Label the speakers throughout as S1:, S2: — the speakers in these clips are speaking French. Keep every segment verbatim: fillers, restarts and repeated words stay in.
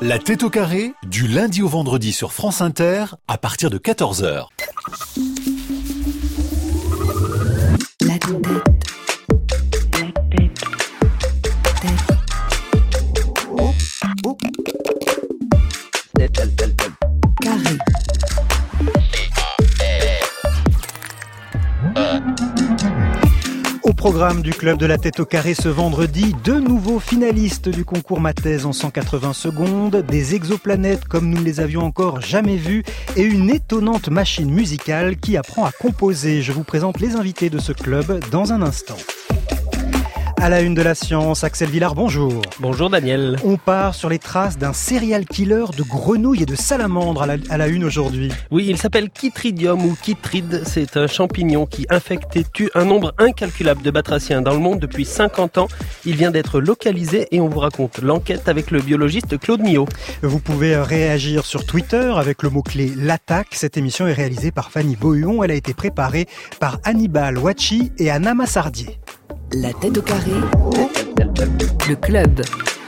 S1: La tête au carré, du lundi au vendredi sur France Inter, à partir de quatorze heures.
S2: La tête. Carré.
S3: Au programme du Club de la Tête au Carré ce vendredi, deux nouveaux finalistes du concours Mathèse en cent quatre-vingts secondes, des exoplanètes comme nous ne les avions encore jamais vues et une étonnante machine musicale qui apprend à composer. Je vous présente les invités de ce club dans un instant. À la une de la science, Axel Villard, bonjour.
S4: Bonjour Daniel.
S3: On part sur les traces d'un serial killer de grenouilles et de salamandres à la, à la une aujourd'hui.
S4: Oui, il s'appelle Chytridium ou chytride. C'est un champignon qui infecte et tue un nombre incalculable de batraciens dans le monde depuis cinquante ans. Il vient d'être localisé et on vous raconte l'enquête avec le biologiste Claude Millot.
S3: Vous pouvez réagir sur Twitter avec le mot-clé l'attaque. Cette émission est réalisée par Fanny Bohuon. Elle a été préparée par Hannibal Wachi et Anna Massardier.
S2: La tête au carré, le club,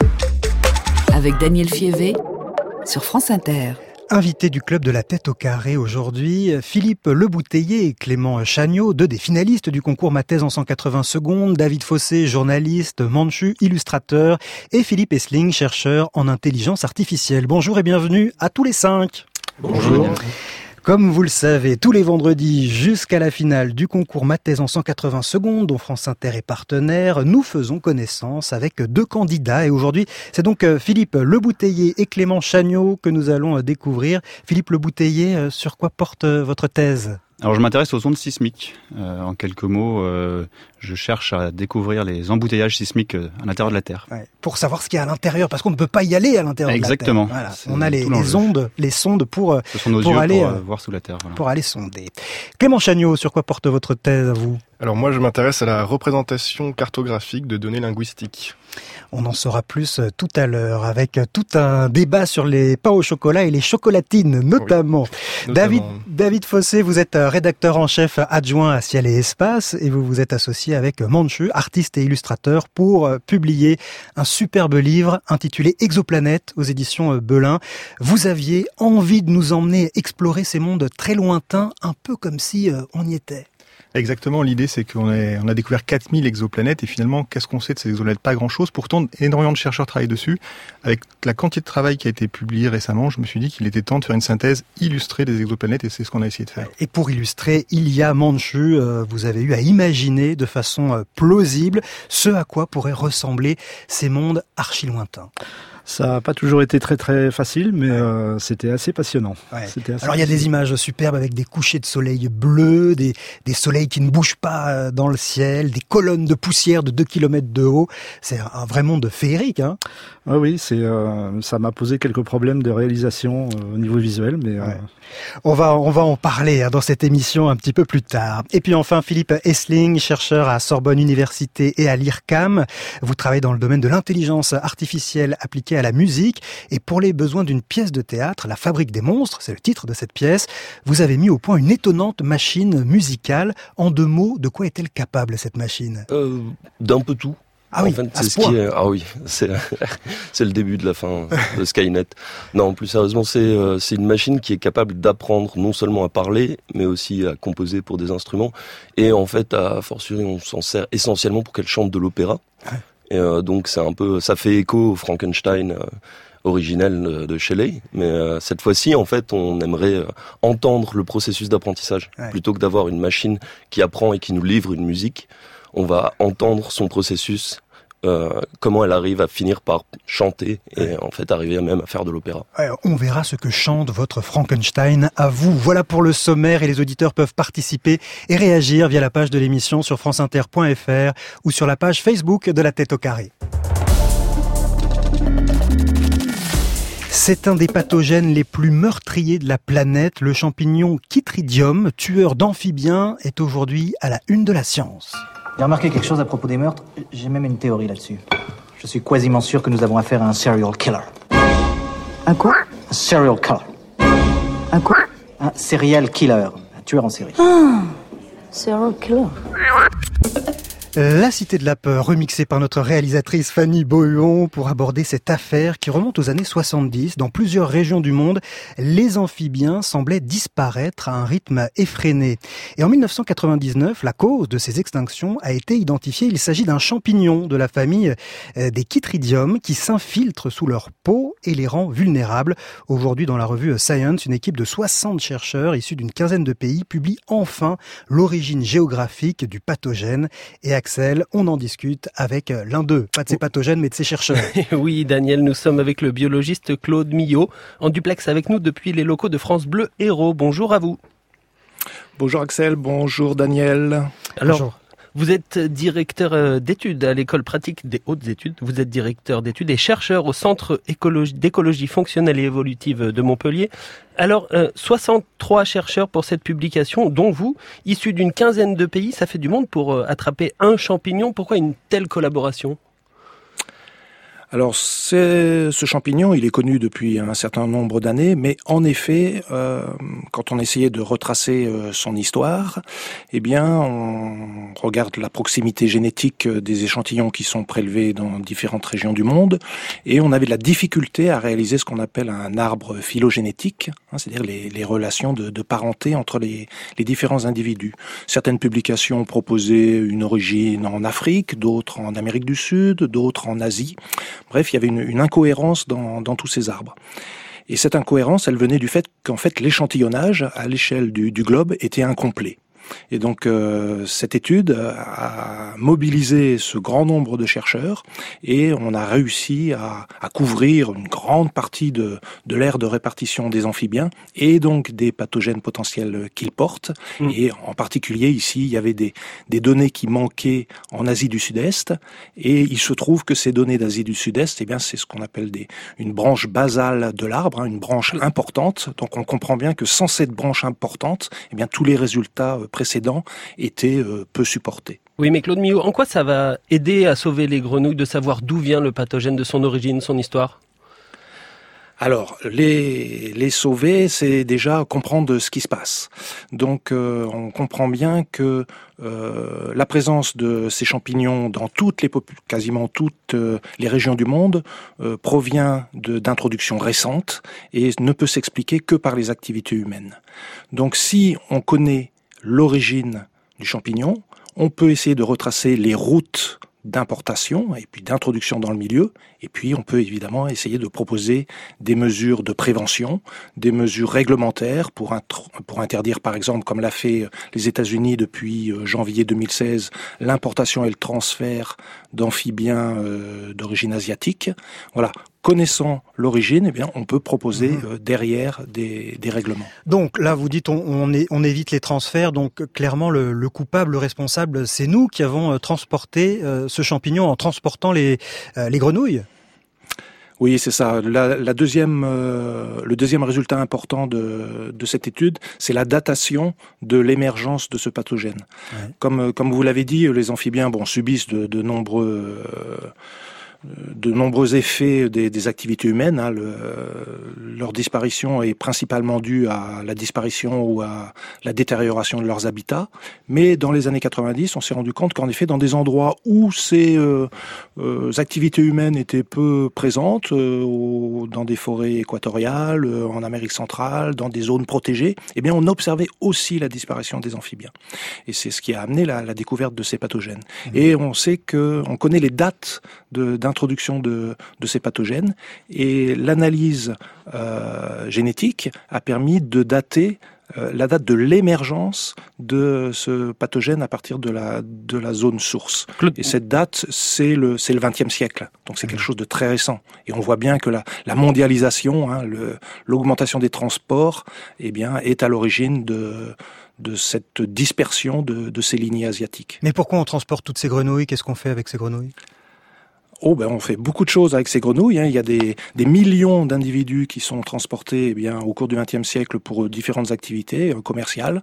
S2: avec Daniel Fievé sur France Inter.
S3: Invité du club de la tête au carré aujourd'hui, Philippe Lebouteiller et Clément Chagnaud, deux des finalistes du concours Mathèse en cent quatre-vingts secondes, David Fossé, journaliste, Manchu, illustrateur, et Philippe Esling, chercheur en intelligence artificielle. Bonjour et bienvenue à tous les cinq.
S4: Bonjour.
S3: Comme vous le savez, tous les vendredis jusqu'à la finale du concours Mathèse en cent quatre-vingts secondes, dont France Inter est partenaire, nous faisons connaissance avec deux candidats. Et aujourd'hui, c'est donc Philippe Lebouteiller et Clément Chagnaud que nous allons découvrir. Philippe Lebouteiller, sur quoi porte votre thèse ?
S5: Alors je m'intéresse aux ondes sismiques. Euh, en quelques mots, euh, je cherche à découvrir les embouteillages sismiques à l'intérieur de la Terre.
S3: Ouais, pour savoir ce qu'il y a à l'intérieur, parce qu'on ne peut pas y aller à l'intérieur
S5: Exactement.
S3: de la Terre. Voilà. On a les, les ondes, les sondes pour,
S5: Ce sont nos
S3: pour
S5: yeux
S3: aller
S5: pour euh, voir sous la Terre. Voilà.
S3: Pour aller sonder. Clément Chagnaud, sur quoi porte votre thèse à vous ?
S6: Alors moi, je m'intéresse à la représentation cartographique de données linguistiques.
S3: On en saura plus tout à l'heure avec tout un débat sur les pains au chocolat et les chocolatines notamment.
S6: Oui,
S3: David,
S6: notamment.
S3: David Fossé, vous êtes rédacteur en chef adjoint à Ciel et Espace et vous vous êtes associé avec Manchu, artiste et illustrateur, pour publier un superbe livre intitulé Exoplanète aux éditions Belin. Vous aviez envie de nous emmener explorer ces mondes très lointains, un peu comme si on y était.
S6: Exactement, l'idée c'est qu'on a, on a découvert quatre mille exoplanètes et finalement, qu'est-ce qu'on sait de ces exoplanètes ? Pas grand-chose. Pourtant, énormément de chercheurs travaillent dessus. Avec la quantité de travail qui a été publié récemment, je me suis dit qu'il était temps de faire une synthèse illustrée des exoplanètes et c'est ce qu'on a essayé de faire.
S3: Et pour illustrer, il y a Manchu, euh, vous avez eu à imaginer de façon euh, plausible ce à quoi pourraient ressembler ces mondes archi lointains.
S7: Ça n'a pas toujours été très très facile, mais euh, c'était assez passionnant.
S3: Ouais.
S7: C'était assez
S3: Alors il y a des images superbes avec des couchers de soleil bleus, des, des soleils qui ne bougent pas dans le ciel, des colonnes de poussière de deux kilomètres de haut. C'est un, un vrai monde féerique, hein.
S7: Ah oui, c'est euh, ça m'a posé quelques problèmes de réalisation euh, au niveau visuel, mais euh...
S3: ouais. on va on va en parler hein, dans cette émission un petit peu plus tard. Et puis enfin Philippe Esling, chercheur à Sorbonne Université et à l'I R C A M. Vous travaillez dans le domaine de l'intelligence artificielle appliquée à la musique et pour les besoins d'une pièce de théâtre, La Fabrique des monstres, c'est le titre de cette pièce, vous avez mis au point une étonnante machine musicale. En deux mots, de quoi est-elle capable cette machine ?
S8: euh, D'un peu tout.
S3: Ah oui,
S8: en fait,
S3: à
S8: c'est
S3: ce
S8: ce
S3: point.
S8: qui est... Ah oui, c'est c'est le début de la fin de Skynet. Non, plus sérieusement, c'est euh, c'est une machine qui est capable d'apprendre non seulement à parler, mais aussi à composer pour des instruments. Et en fait, à fortiori, on s'en sert essentiellement pour qu'elle chante de l'opéra.
S3: Ouais.
S8: Et euh, donc c'est un peu, ça fait écho au Frankenstein euh, originel de, de Shelley, mais euh, cette fois-ci, en fait, on aimerait euh, entendre le processus d'apprentissage
S3: Ouais.
S8: plutôt que d'avoir une machine qui apprend et qui nous livre une musique. On va entendre son processus, euh, comment elle arrive à finir par chanter et
S3: Ouais.
S8: en fait arriver même à faire de l'opéra.
S3: Ouais, on verra ce que chante votre Frankenstein à vous. Voilà pour le sommaire et les auditeurs peuvent participer et réagir via la page de l'émission sur franceinter point f r ou sur la page Facebook de La Tête au Carré. C'est un des pathogènes les plus meurtriers de la planète. Le champignon Chytridium, tueur d'amphibiens, est aujourd'hui à la une de la science.
S9: J'ai remarqué quelque chose à propos des meurtres. J'ai même une théorie là-dessus. Je suis quasiment sûr que nous avons affaire à un serial killer.
S2: Un quoi ?
S9: Un serial killer.
S2: Un quoi ?
S9: Un serial killer. Un tueur en série.
S2: Ah, serial killer.
S3: La Cité de la Peur, remixée par notre réalisatrice Fanny Bohuon pour aborder cette affaire qui remonte aux années soixante-dix. Dans plusieurs régions du monde, les amphibiens semblaient disparaître à un rythme effréné. Et en mille neuf cent quatre-vingt-dix-neuf, la cause de ces extinctions a été identifiée. Il s'agit d'un champignon de la famille des chytridium qui s'infiltre sous leur peau et les rend vulnérables. Aujourd'hui, dans la revue Science, une équipe de soixante chercheurs issus d'une quinzaine de pays publie enfin l'origine géographique du pathogène. Et Axel, on en discute avec l'un d'eux, pas de ces pathogènes mais de ces chercheurs.
S4: Oui Daniel, nous sommes avec le biologiste Claude Millot, en duplex avec nous depuis les locaux de France Bleu Héros. Bonjour à vous.
S10: Bonjour Axel, bonjour Daniel.
S4: Alors,
S3: bonjour.
S4: Vous êtes directeur d'études à l'école pratique des hautes études, vous êtes directeur d'études et chercheur au Centre d'écologie fonctionnelle et évolutive de Montpellier. Alors, euh, soixante-trois chercheurs pour cette publication, dont vous, issus d'une quinzaine de pays, ça fait du monde pour euh, attraper un champignon. Pourquoi une telle collaboration ?
S10: Alors, c'est, ce champignon, il est connu depuis un certain nombre d'années, mais en effet, euh, quand on essayait de retracer euh, son histoire, eh bien, on regarde la proximité génétique des échantillons qui sont prélevés dans différentes régions du monde, et on avait de la difficulté à réaliser ce qu'on appelle un arbre phylogénétique, hein, c'est-à-dire les, les relations de, de parenté entre les, les différents individus. Certaines publications proposaient une origine en Afrique, d'autres en Amérique du Sud, d'autres en Asie. Bref, il y avait une, une incohérence dans, dans tous ces arbres. Et cette incohérence, elle venait du fait qu'en fait, l'échantillonnage à l'échelle du, du globe était incomplet. Et donc, euh, cette étude a mobilisé ce grand nombre de chercheurs et on a réussi à, à couvrir une grande partie de, de l'aire de répartition des amphibiens et donc des pathogènes potentiels qu'ils portent. Mmh. Et en particulier, ici, il y avait des, des données qui manquaient en Asie du Sud-Est et il se trouve que ces données d'Asie du Sud-Est, eh bien, c'est ce qu'on appelle des, une branche basale de l'arbre, hein, une branche importante. Donc, on comprend bien que sans cette branche importante, eh bien, tous les résultats précédents étaient euh, peu supportés.
S4: Oui, mais Claude Millot, en quoi ça va aider à sauver les grenouilles de savoir d'où vient le pathogène, de son origine, son histoire ?
S10: Alors, les, les sauver, c'est déjà comprendre ce qui se passe. Donc, euh, on comprend bien que euh, la présence de ces champignons dans toutes les popu- quasiment toutes euh, les régions du monde euh, provient de, d'introductions récentes et ne peut s'expliquer que par les activités humaines. Donc, si on connaît l'origine du champignon, on peut essayer de retracer les routes d'importation et puis d'introduction dans le milieu, et puis on peut évidemment essayer de proposer des mesures de prévention, des mesures réglementaires pour, intro- pour interdire par exemple, comme l'a fait les États-Unis depuis janvier deux mille seize, l'importation et le transfert d'amphibiens euh, d'origine asiatique. Voilà. Connaissant l'origine, eh bien, on peut proposer mmh. euh, derrière des, des règlements.
S3: Donc là, vous dites on, on, est, on évite les transferts, donc clairement le, le coupable, le responsable, c'est nous qui avons euh, transporté euh, ce champignon en transportant les, euh, les grenouilles.
S10: Oui, c'est ça. La, la deuxième, euh, le deuxième résultat important de, de cette étude, c'est la datation de l'émergence de ce pathogène. Ouais. Comme, comme vous l'avez dit, les amphibiens bon, subissent de, de nombreux... Euh, de nombreux effets des, des activités humaines. Hein, le, leur disparition est principalement due à la disparition ou à la détérioration de leurs habitats. Mais dans les années quatre-vingt-dix, on s'est rendu compte qu'en effet, dans des endroits où ces euh, euh, activités humaines étaient peu présentes, euh, dans des forêts équatoriales, euh, en Amérique centrale, dans des zones protégées, eh bien, on observait aussi la disparition des amphibiens. Et c'est ce qui a amené la, la découverte de ces pathogènes. Mmh. Et on sait que, on connaît les dates de, d'introduction de, de ces pathogènes et l'analyse euh, génétique a permis de dater euh, la date de l'émergence de ce pathogène à partir de la, de la zone source. Et cette date, c'est le, c'est le vingtième siècle. Donc c'est quelque chose de très récent. Et on voit bien que la, la mondialisation, hein, le, l'augmentation des transports, eh bien, est à l'origine de de cette dispersion de, de ces lignées asiatiques.
S3: Mais pourquoi on transporte toutes ces grenouilles ? Qu'est-ce qu'on fait avec ces grenouilles ?
S10: Oh ben on fait beaucoup de choses avec ces grenouilles. Hein. Il y a des, des millions d'individus qui sont transportés eh bien au cours du vingtième siècle pour différentes activités euh, commerciales,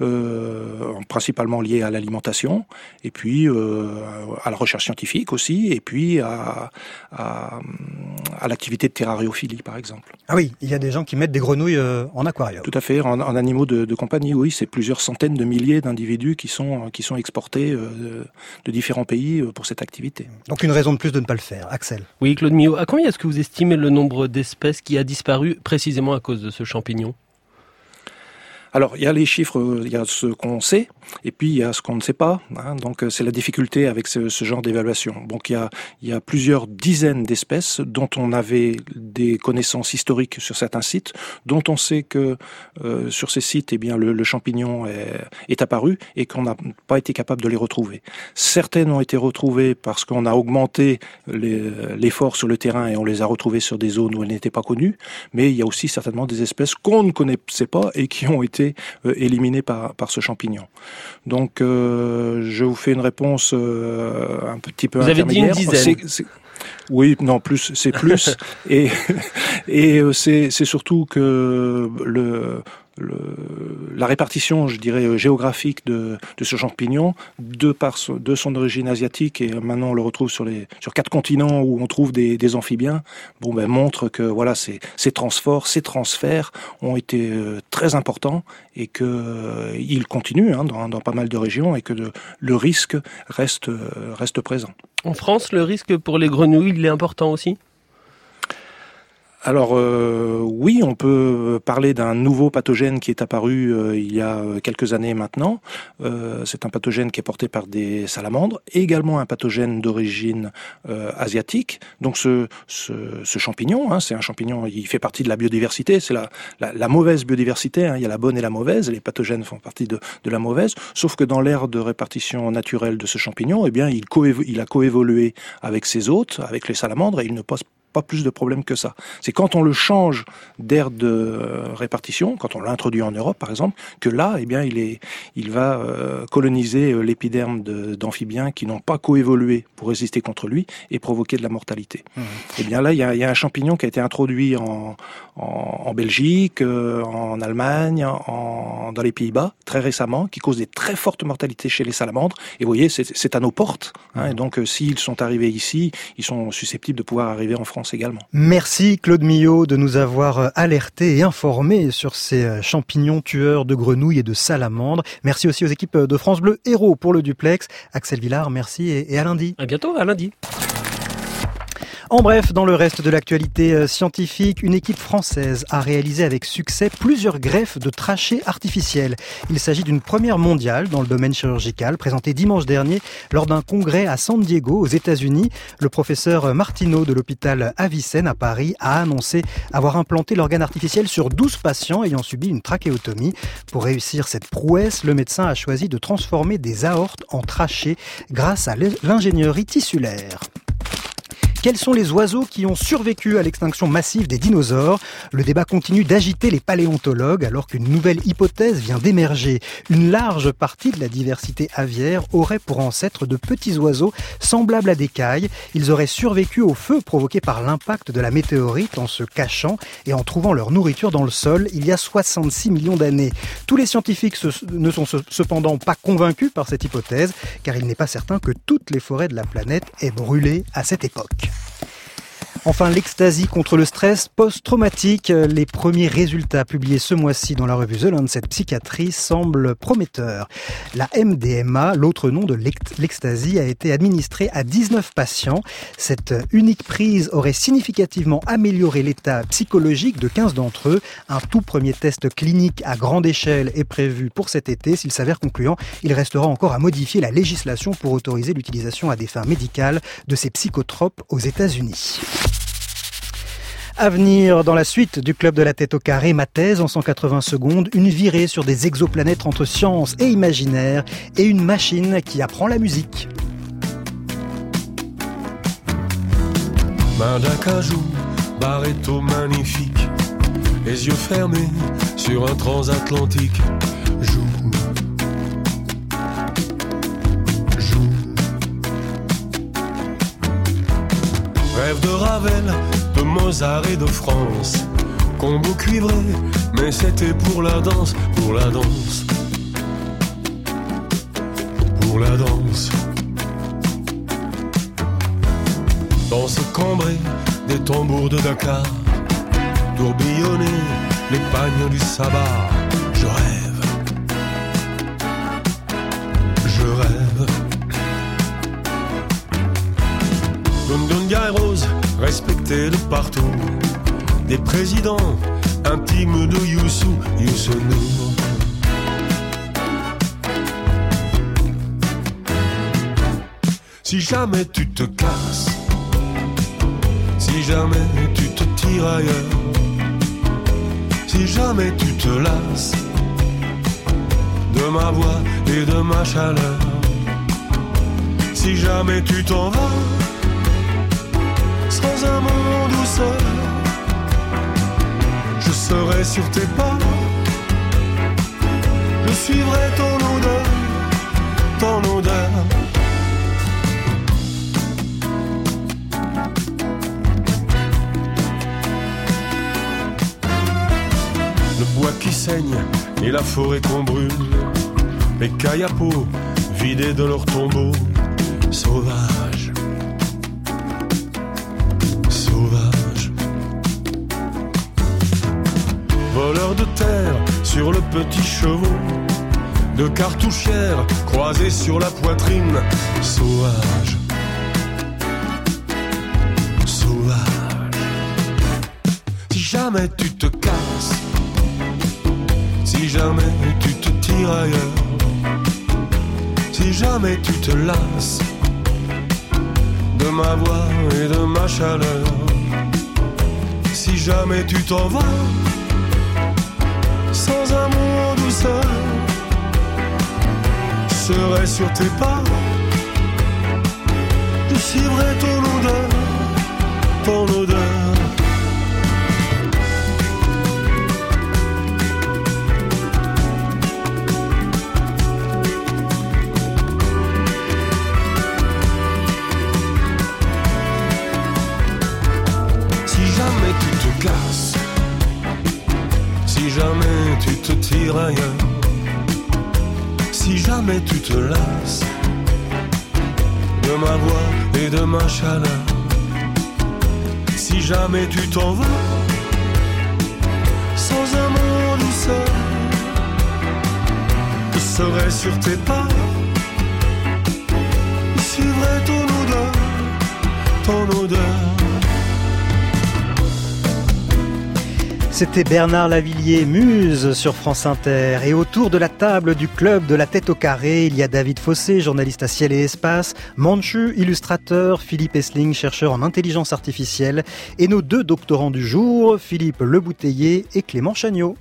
S10: euh, principalement liées à l'alimentation, et puis euh, à la recherche scientifique aussi, et puis à, à, à l'activité de terrariophilie par exemple.
S3: Ah oui, il y a des gens qui mettent des grenouilles euh, en aquarium.
S10: Tout à fait, en, en animaux de, de compagnie, oui, c'est plusieurs centaines de milliers d'individus qui sont qui sont exportés euh, de différents pays pour cette activité.
S3: Donc une raison de plus de ne pas le faire. Axel.
S4: Oui, Claude Millot, à combien est-ce que vous estimez le nombre d'espèces qui a disparu précisément à cause de ce champignon ?
S10: Alors, il y a les chiffres, il y a ce qu'on sait, et puis il y a ce qu'on ne sait pas. Hein, donc, c'est la difficulté avec ce, ce genre d'évaluation. Donc, il y a, il y a plusieurs dizaines d'espèces dont on avait des connaissances historiques sur certains sites, dont on sait que euh, sur ces sites, eh bien, le, le champignon est, est apparu et qu'on n'a pas été capable de les retrouver. Certaines ont été retrouvées parce qu'on a augmenté les, l'effort sur le terrain et on les a retrouvées sur des zones où elles n'étaient pas connues. Mais il y a aussi certainement des espèces qu'on ne connaissait pas et qui ont été Euh, éliminés par, par ce champignon. Donc, euh, je vous fais une réponse euh, un petit peu
S4: vous
S10: intermédiaire.
S4: Vous avez dit une dizaine.
S10: C'est, c'est... Oui, non, plus, c'est plus. et et euh, c'est, c'est surtout que le... Le, la répartition, je dirais, géographique de, de ce champignon, de par son, de son origine asiatique, et maintenant on le retrouve sur les sur quatre continents où on trouve des, des amphibiens, bon ben montre que voilà ces, ces transferts, ces transferts ont été euh, très importants et que euh, ils continuent hein, dans, dans pas mal de régions et que de, le risque reste euh, reste présent.
S4: En France, le risque pour les grenouilles, il est important aussi ?
S10: Alors euh, oui, on peut parler d'un nouveau pathogène qui est apparu euh, il y a quelques années maintenant. Euh, c'est un pathogène qui est porté par des salamandres, et également un pathogène d'origine euh, asiatique. Donc ce, ce, ce champignon, hein, c'est un champignon, il fait partie de la biodiversité, c'est la, la, la mauvaise biodiversité, hein, il y a la bonne et la mauvaise, et les pathogènes font partie de, de la mauvaise, sauf que dans l'aire de répartition naturelle de ce champignon, eh bien, il, coévo- il a coévolué avec ses hôtes, avec les salamandres, et il ne pose pas plus de problème que ça. C'est quand on le change d'aire de répartition, quand on l'introduit en Europe par exemple, que là, eh bien, il est, il va euh, coloniser l'épiderme de, d'amphibiens qui n'ont pas coévolué pour résister contre lui et provoquer de la mortalité. Mmh. Eh bien là, il y a, il y a un champignon qui a été introduit en, en, en Belgique, euh, en Allemagne, en, dans les Pays-Bas très récemment, qui cause des très fortes mortalités chez les salamandres. Et vous voyez, c'est, c'est à nos portes. Hein, et donc, euh, s'ils sont arrivés ici, ils sont susceptibles de pouvoir arriver en France également.
S3: Merci Claude Millot de nous avoir alertés et informés sur ces champignons tueurs de grenouilles et de salamandres. Merci aussi aux équipes de France Bleu Héros pour le duplex. Axel Villard, merci et à lundi.
S4: À bientôt, à lundi.
S3: En bref, dans le reste de l'actualité scientifique, une équipe française a réalisé avec succès plusieurs greffes de trachées artificielles. Il s'agit d'une première mondiale dans le domaine chirurgical, présentée dimanche dernier lors d'un congrès à San Diego, aux États-Unis. Le professeur Martineau de l'hôpital Avicenne à Paris a annoncé avoir implanté l'organe artificiel sur douze patients ayant subi une trachéotomie. Pour réussir cette prouesse, le médecin a choisi de transformer des aortes en trachées grâce à l'ingénierie tissulaire. Quels sont les oiseaux qui ont survécu à l'extinction massive des dinosaures ? Le débat continue d'agiter les paléontologues alors qu'une nouvelle hypothèse vient d'émerger. Une large partie de la diversité aviaire aurait pour ancêtre de petits oiseaux semblables à des cailles. Ils auraient survécu au feu provoqué par l'impact de la météorite en se cachant et en trouvant leur nourriture dans le sol il y a soixante-six millions d'années. Tous les scientifiques se, ne sont cependant pas convaincus par cette hypothèse car il n'est pas certain que toutes les forêts de la planète aient brûlé à cette époque. Enfin, l'ecstasy contre le stress post-traumatique. Les premiers résultats publiés ce mois-ci dans la revue The Lancet Psychiatry semblent prometteurs. La M D M A, l'autre nom de l'ecstasy, a été administrée à dix-neuf patients. Cette unique prise aurait significativement amélioré l'état psychologique de quinze d'entre eux. Un tout premier test clinique à grande échelle est prévu pour cet été. S'il s'avère concluant, il restera encore à modifier la législation pour autoriser l'utilisation à des fins médicales de ces psychotropes aux États-Unis. À venir, dans la suite du Club de la tête au carré, ma thèse en cent quatre-vingts secondes, une virée sur des exoplanètes entre science et imaginaire et une machine qui apprend la musique.
S11: Main d'acajou, barretto magnifique, les yeux fermés sur un transatlantique. Joue, joue. Rêve de Ravel, de Mozart et de France. Combo cuivré, mais c'était pour la danse, pour la danse, pour la danse. Danse cambrée des tambours de Dakar, tourbillonner les pagnes du sabbat. Je rêve, je rêve. Dundunga et Rose, respectés de partout, des présidents intimes de Youssou, Youssou N'Dour. Si jamais tu te casses, si jamais tu te tires ailleurs, si jamais tu te lasses de ma voix et de ma chaleur, si jamais tu t'en vas sans un mot en douceur, je serai sur tes pas, je suivrai ton odeur, ton odeur. Le bois qui saigne et la forêt qu'on brûle, les kayapos vidés de leurs tombeaux, sauvages, sauvages. Voleurs de terre sur le petit chevaux, de cartouchières croisées sur la poitrine, sauvages, sauvages. Si jamais tu te casses, si jamais tu te tires ailleurs, si jamais tu te lasses de ma voix et de ma chaleur, si jamais tu t'en vas sans un mot en douceur, je serai sur tes pas, je suivrai ton odeur, ton odeur. Si jamais tu te tires ailleurs, si jamais tu te lasses de ma voix et de ma chaleur, si jamais tu t'en vas sans un mot en douceur, je serai sur tes pas, je suivrai ton odeur, ton odeur.
S3: C'était Bernard Lavilliers, Muse sur France Inter. Et autour de la table du club de la Tête au Carré, il y a David Fossé, journaliste à Ciel et Espace, Manchu, illustrateur, Philippe Esling, chercheur en intelligence artificielle, et nos deux doctorants du jour, Philippe Lebouteiller et Clément Chagnaud.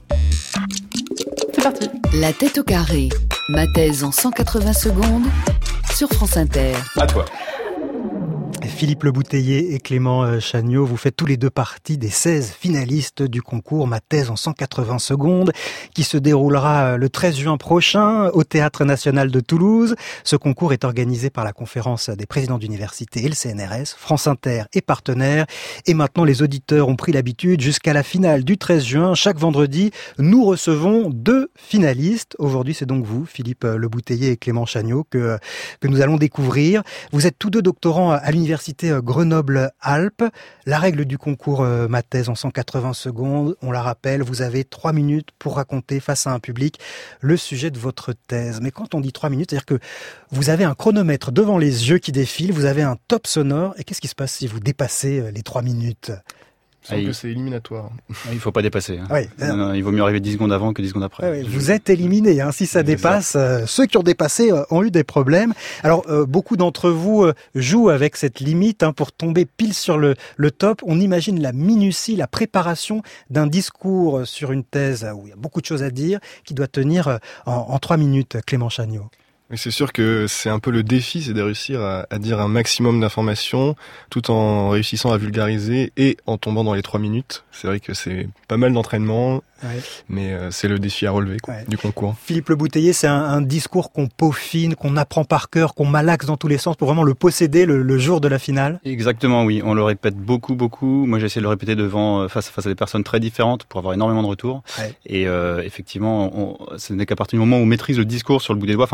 S2: C'est parti. La Tête au Carré, ma thèse en cent quatre-vingts secondes sur France Inter.
S5: À toi.
S3: Philippe Lebouteiller et Clément Chagnaud, vous faites tous les deux partie des seize finalistes du concours Ma thèse en cent quatre-vingts secondes qui se déroulera le treize juin prochain au Théâtre National de Toulouse. Ce concours est organisé par la Conférence des présidents d'université et le C N R S, France Inter et partenaires. Et maintenant, les auditeurs ont pris l'habitude jusqu'à la finale du treize juin. Chaque vendredi, nous recevons deux finalistes. Aujourd'hui, c'est donc vous, Philippe Lebouteiller et Clément Chagnaud, que, que nous allons découvrir. Vous êtes tous deux doctorants à l'université Grenoble-Alpes. La règle du concours euh, Ma thèse en cent quatre-vingts secondes, on la rappelle, vous avez trois minutes pour raconter face à un public le sujet de votre thèse. Mais quand on dit trois minutes, c'est-à-dire que vous avez un chronomètre devant les yeux qui défile, vous avez un top sonore, et qu'est-ce qui se passe si vous dépassez les trois minutes ?
S6: Il semble que c'est éliminatoire.
S5: Il ne faut pas dépasser. Hein.
S3: Oui.
S5: Non, non, il vaut mieux arriver dix secondes avant que dix secondes après.
S3: Oui, vous êtes éliminés. Hein, si ça dépasse, euh, ceux qui ont dépassé euh, ont eu des problèmes. Alors, euh, beaucoup d'entre vous euh, jouent avec cette limite hein, pour tomber pile sur le, le top. On imagine la minutie, la préparation d'un discours sur une thèse où il y a beaucoup de choses à dire, qui doit tenir euh, en, en trois minutes. Clément Chagnaud.
S6: Mais c'est sûr que c'est un peu le défi, c'est de réussir à, à dire un maximum d'informations tout en réussissant à vulgariser et en tombant dans les trois minutes. C'est vrai que c'est pas mal d'entraînement, ouais. mais euh, c'est le défi à relever quoi, ouais. du concours.
S3: Philippe Lebouteiller, c'est un, un discours qu'on peaufine, qu'on apprend par cœur, qu'on malaxe dans tous les sens pour vraiment le posséder le, le jour de la finale.
S5: Exactement, oui. On le répète beaucoup, beaucoup. Moi, j'essaie de le répéter devant face, face à des personnes très différentes pour avoir énormément de retours. Ouais. Et euh, effectivement, on, ce n'est qu'à partir du moment où on maîtrise le discours sur le bout des doigts, enfin les mots sur le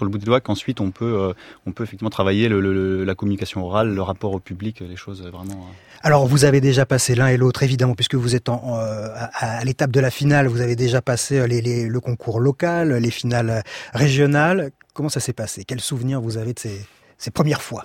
S5: le bout des doigts qu'ensuite on peut, euh, on peut effectivement travailler le, le, la communication orale, le rapport au public, les choses vraiment. Euh...
S3: Alors vous avez déjà passé l'un et l'autre évidemment puisque vous êtes en, euh, à, à l'étape de la finale, vous avez déjà passé les, les, le concours local, les finales régionales. Comment ça s'est passé? Quels souvenirs vous avez de ces, ces premières fois?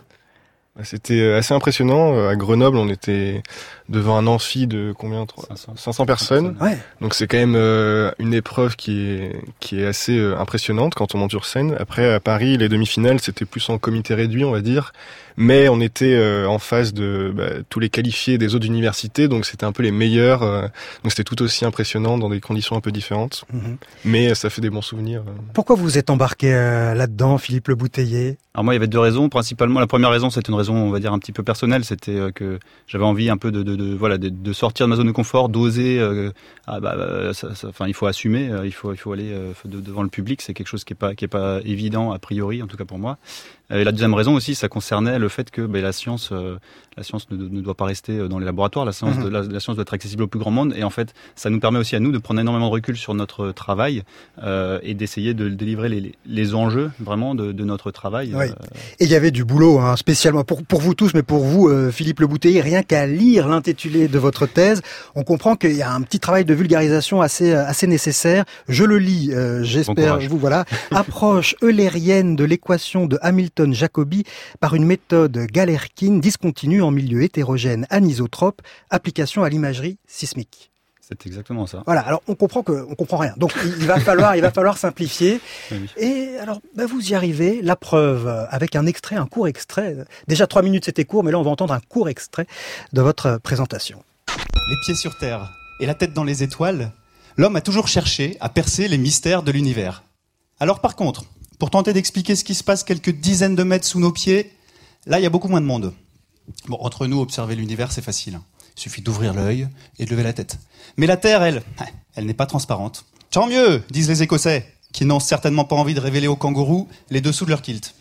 S12: C'était assez impressionnant. À Grenoble, on était devant un amphi de combien? cinq cents personnes.
S3: Ouais.
S12: Donc c'est quand même euh, une épreuve qui est qui est assez euh, impressionnante quand on monte sur scène. Après, à Paris, les demi-finales, c'était plus en comité réduit, on va dire. Mais on était euh, en face de bah, tous les qualifiés des autres universités, donc c'était un peu les meilleurs. Euh, donc c'était tout aussi impressionnant dans des conditions un peu différentes. Mm-hmm. Mais ça fait des bons souvenirs. Euh.
S3: Pourquoi vous vous êtes embarqué euh, là-dedans, Philippe Le Bouteiller?
S5: Alors moi, il y avait deux raisons. Principalement, la première raison, c'était une raison, on va dire, un petit peu personnelle. C'était euh, que j'avais envie un peu de, de, de voilà, de, de sortir de ma zone de confort, d'oser. Euh, ah bah, bah ça, ça, enfin, il faut assumer. Euh, il faut, il faut aller euh, de, devant le public. C'est quelque chose qui est pas, qui est pas évident a priori, en tout cas pour moi. Et la deuxième raison aussi, ça concernait le fait que bah, la science, euh, la science ne, ne doit pas rester dans les laboratoires. La science, mmh. de, la, la science doit être accessible au plus grand monde. Et en fait, ça nous permet aussi à nous de prendre énormément de recul sur notre travail euh, et d'essayer de délivrer les, les enjeux vraiment de, de notre travail.
S3: Oui.
S5: Euh...
S3: Et il y avait du boulot, hein, spécialement pour, pour vous tous, mais pour vous, euh, Philippe Le Bouteiller, rien qu'à lire l'intitulé de votre thèse, on comprend qu'il y a un petit travail de vulgarisation assez, assez nécessaire. Je le lis, euh, j'espère, bon vous voilà. Approche eulérienne de l'équation de Hamilton-Jacobi par une méthode galerkine discontinue en milieu hétérogène anisotrope, application à l'imagerie sismique.
S5: C'est exactement ça.
S3: Voilà. Alors on comprend que on comprend rien. Donc il va falloir, il va falloir simplifier.
S5: Oui.
S3: Et alors, bah, vous y arrivez. La preuve avec un extrait, un court extrait. Déjà trois minutes c'était court, mais là on va entendre un court extrait de votre présentation.
S13: Les pieds sur terre et la tête dans les étoiles, l'homme a toujours cherché à percer les mystères de l'univers. Alors par contre, pour tenter d'expliquer ce qui se passe quelques dizaines de mètres sous nos pieds, là il y a beaucoup moins de monde. Bon, entre nous, observer l'univers c'est facile. Il suffit d'ouvrir l'œil et de lever la tête. Mais la Terre, elle, elle n'est pas transparente. Tant mieux, disent les Écossais, qui n'ont certainement pas envie de révéler aux kangourous les dessous de leur kilt.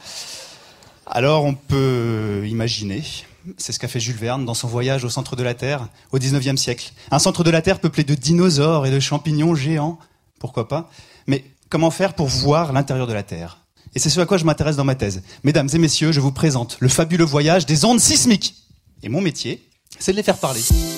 S13: Alors on peut imaginer, c'est ce qu'a fait Jules Verne dans son voyage au centre de la Terre au dix-neuvième siècle. Un centre de la Terre peuplé de dinosaures et de champignons géants, pourquoi pas. Mais comment faire pour voir l'intérieur de la Terre? Et c'est ce à quoi je m'intéresse dans ma thèse. Mesdames et messieurs, je vous présente le fabuleux voyage des ondes sismiques. Et mon métier, c'est de les faire parler.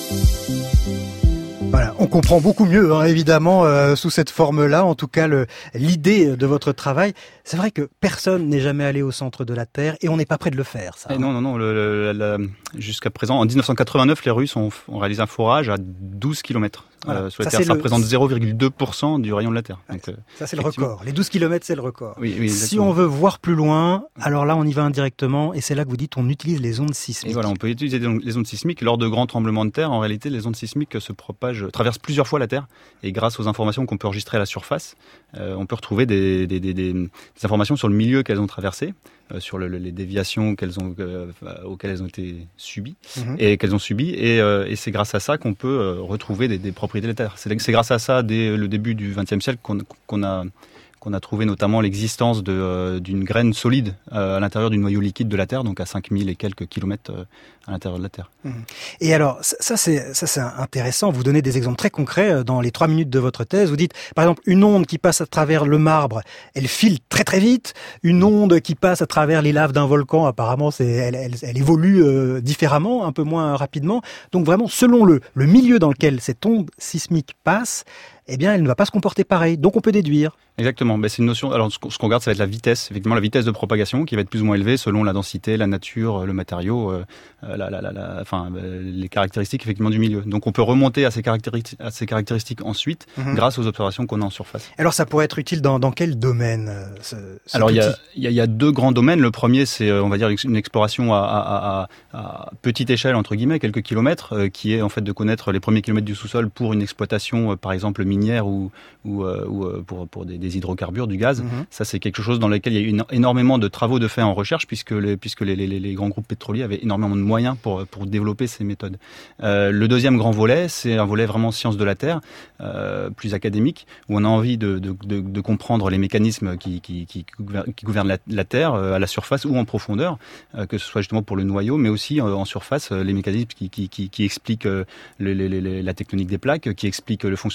S3: Voilà, on comprend beaucoup mieux, hein, évidemment, euh, sous cette forme-là. En tout cas, le, l'idée de votre travail, c'est vrai que personne n'est jamais allé au centre de la Terre et on n'est pas prêt de le faire. Ça,
S5: hein. Non, non, non. Le, le, le, jusqu'à présent, en dix-neuf cent quatre-vingt-neuf, les Russes ont, ont réalisé un forage à douze kilomètres. Voilà. Euh, sur la ça, Terre, ça le... représente zéro virgule deux pour cent du rayon de la Terre.
S3: Ouais,
S5: Donc, euh,
S3: ça, c'est le record. Les douze kilomètres, c'est le record.
S5: Oui, oui,
S3: si on veut voir plus loin, alors là, on y va indirectement. Et c'est là que vous dites, on utilise les ondes sismiques.
S5: Et voilà, on peut utiliser les ondes sismiques. Lors de grands tremblements de terre, en réalité, les ondes sismiques se propagent, traversent plusieurs fois la Terre. Et grâce aux informations qu'on peut enregistrer à la surface, euh, on peut retrouver des, des, des, des, des informations sur le milieu qu'elles ont traversé, euh, sur le, les déviations qu'elles ont, euh, auxquelles elles ont été subies, mm-hmm. et qu'elles ont subies. Et, euh, et c'est grâce à ça qu'on peut euh, retrouver des, des propriétés de la Terre. C'est, c'est grâce à ça, dès le début du vingtième siècle, qu'on, qu'on a... qu'on a trouvé notamment l'existence de, euh, d'une graine solide euh, à l'intérieur du noyau liquide de la Terre, donc à cinq mille et quelques kilomètres euh, à l'intérieur de la Terre.
S3: Mmh. Et alors, ça c'est, ça c'est intéressant, vous donnez des exemples très concrets dans les trois minutes de votre thèse. Vous dites, par exemple, une onde qui passe à travers le marbre, elle file très très vite. Une onde qui passe à travers les laves d'un volcan, apparemment, c'est, elle, elle, elle évolue euh, différemment, un peu moins rapidement. Donc vraiment, selon le, le milieu dans lequel cette onde sismique passe, eh bien, elle ne va pas se comporter pareil. Donc, on peut déduire.
S5: Exactement. Ben, c'est une notion. Alors, ce qu'on regarde, ça va être la vitesse. Effectivement, la vitesse de propagation qui va être plus ou moins élevée selon la densité, la nature, le matériau, euh, la, la, la, la, enfin, euh, les caractéristiques effectivement du milieu. Donc, on peut remonter à ces caractéristiques, à ces caractéristiques ensuite, mm-hmm. grâce aux observations qu'on a en surface.
S3: Alors, ça pourrait être utile dans, dans quel domaine ce, ce
S5: Alors, il y a, y, a, y a deux grands domaines. Le premier, c'est, on va dire, une exploration à, à, à, à petite échelle entre guillemets, quelques kilomètres, euh, qui est en fait de connaître les premiers kilomètres du sous-sol pour une exploitation, euh, par exemple minière ou, ou, euh, ou euh, pour, pour des, des hydrocarbures, du gaz. Mmh. Ça, c'est quelque chose dans lequel il y a eu une, énormément de travaux de fait en recherche, puisque les, puisque les, les, les grands groupes pétroliers avaient énormément de moyens pour, pour développer ces méthodes. Euh, le deuxième grand volet, c'est un volet vraiment sciences de la Terre, euh, plus académique, où on a envie de, de, de, de comprendre les mécanismes qui, qui, qui, qui gouvernent la, la Terre, euh, à la surface ou en profondeur, euh, que ce soit justement pour le noyau, mais aussi euh, en surface, euh, les mécanismes qui, qui, qui, qui expliquent euh, les, les, les, la tectonique des plaques, qui expliquent le fonctionnement des volcans,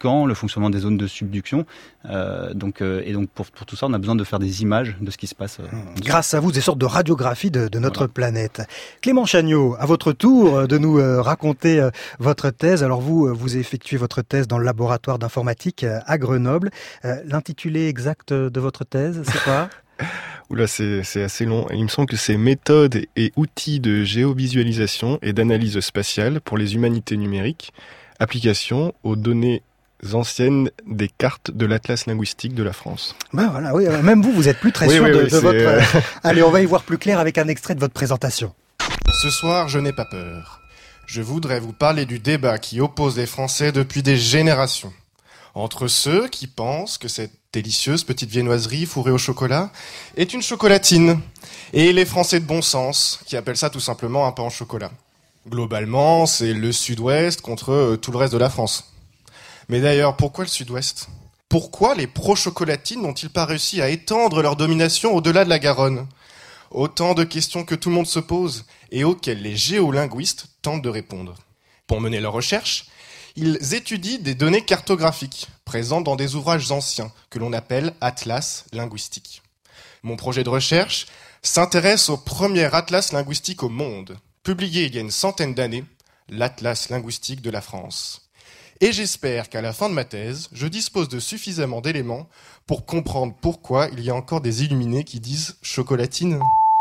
S5: volcans, le fonctionnement des zones de subduction. Euh, donc, euh, et donc pour, pour tout ça, on a besoin de faire des images de ce qui se passe. Euh,
S3: Grâce à vous, des sortes de radiographie de, de notre voilà. planète. Clément Chagnot, à votre tour de nous euh, raconter euh, votre thèse. Alors vous, euh, vous effectuez votre thèse dans le laboratoire d'informatique euh, à Grenoble. Euh, l'intitulé exact de votre thèse, c'est quoi?
S12: Oula, c'est, c'est assez long. Il me semble que c'est méthodes et outils de géovisualisation et d'analyse spatiale pour les humanités numériques, application aux données anciennes des cartes de l'Atlas linguistique de la France.
S3: Ben voilà, oui, même vous, vous êtes plus très
S12: oui,
S3: sûr
S12: oui,
S3: de,
S12: oui,
S3: de
S12: c'est...
S3: votre... Allez, on va y voir plus clair avec un extrait de votre présentation.
S14: Ce soir, je n'ai pas peur. Je voudrais vous parler du débat qui oppose les Français depuis des générations. Entre ceux qui pensent que cette délicieuse petite viennoiserie fourrée au chocolat est une chocolatine, et les Français de bon sens qui appellent ça tout simplement un pain au chocolat. Globalement, c'est le sud-ouest contre tout le reste de la France. Mais d'ailleurs, pourquoi le sud-ouest ? Pourquoi les pro-chocolatines n'ont-ils pas réussi à étendre leur domination au-delà de la Garonne ? Autant de questions que tout le monde se pose et auxquelles les géolinguistes tentent de répondre. Pour mener leurs recherches, ils étudient des données cartographiques présentes dans des ouvrages anciens que l'on appelle atlas linguistiques. Mon projet de recherche s'intéresse au premier atlas linguistique au monde, publié il y a une centaine d'années, l'Atlas linguistique de la France. Et j'espère qu'à la fin de ma thèse, je dispose de suffisamment d'éléments pour comprendre pourquoi il y a encore des illuminés qui disent chocolatine.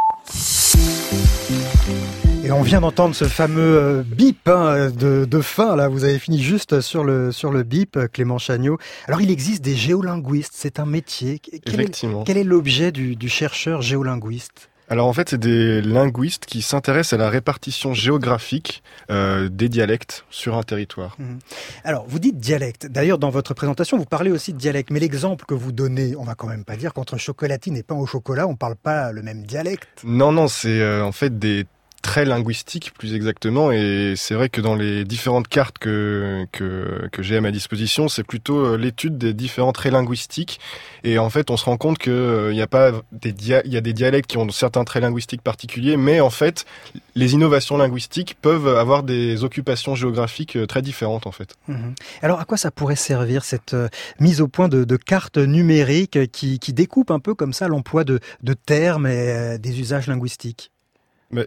S3: Et on vient d'entendre ce fameux euh, bip hein, de, de fin. Là, vous avez fini juste sur le sur le bip, Clément Chagnot. Alors, il existe des géolinguistes. C'est un métier. Quel
S12: Effectivement.
S3: Est, quel est l'objet du, du chercheur géolinguiste ?
S12: Alors en fait, c'est des linguistes qui s'intéressent à la répartition géographique euh, des dialectes sur un territoire.
S3: Mmh. Alors, vous dites dialecte. D'ailleurs, dans votre présentation, vous parlez aussi de dialecte. Mais l'exemple que vous donnez, on va quand même pas dire qu'entre chocolatine et pain au chocolat, on parle pas le même dialecte.
S12: Non, non, c'est euh, en fait des traits linguistiques plus exactement, et c'est vrai que dans les différentes cartes que que, que j'ai à ma disposition, c'est plutôt l'étude des différents traits linguistiques, et en fait on se rend compte que il euh, y a pas des dia- il y a des dialectes qui ont certains traits linguistiques particuliers, mais en fait les innovations linguistiques peuvent avoir des occupations géographiques très différentes en fait.
S3: Mmh. Alors à quoi ça pourrait servir cette euh, mise au point de, de cartes numériques qui, qui découpent un peu comme ça l'emploi de, de termes et euh, des usages linguistiques?
S12: Mais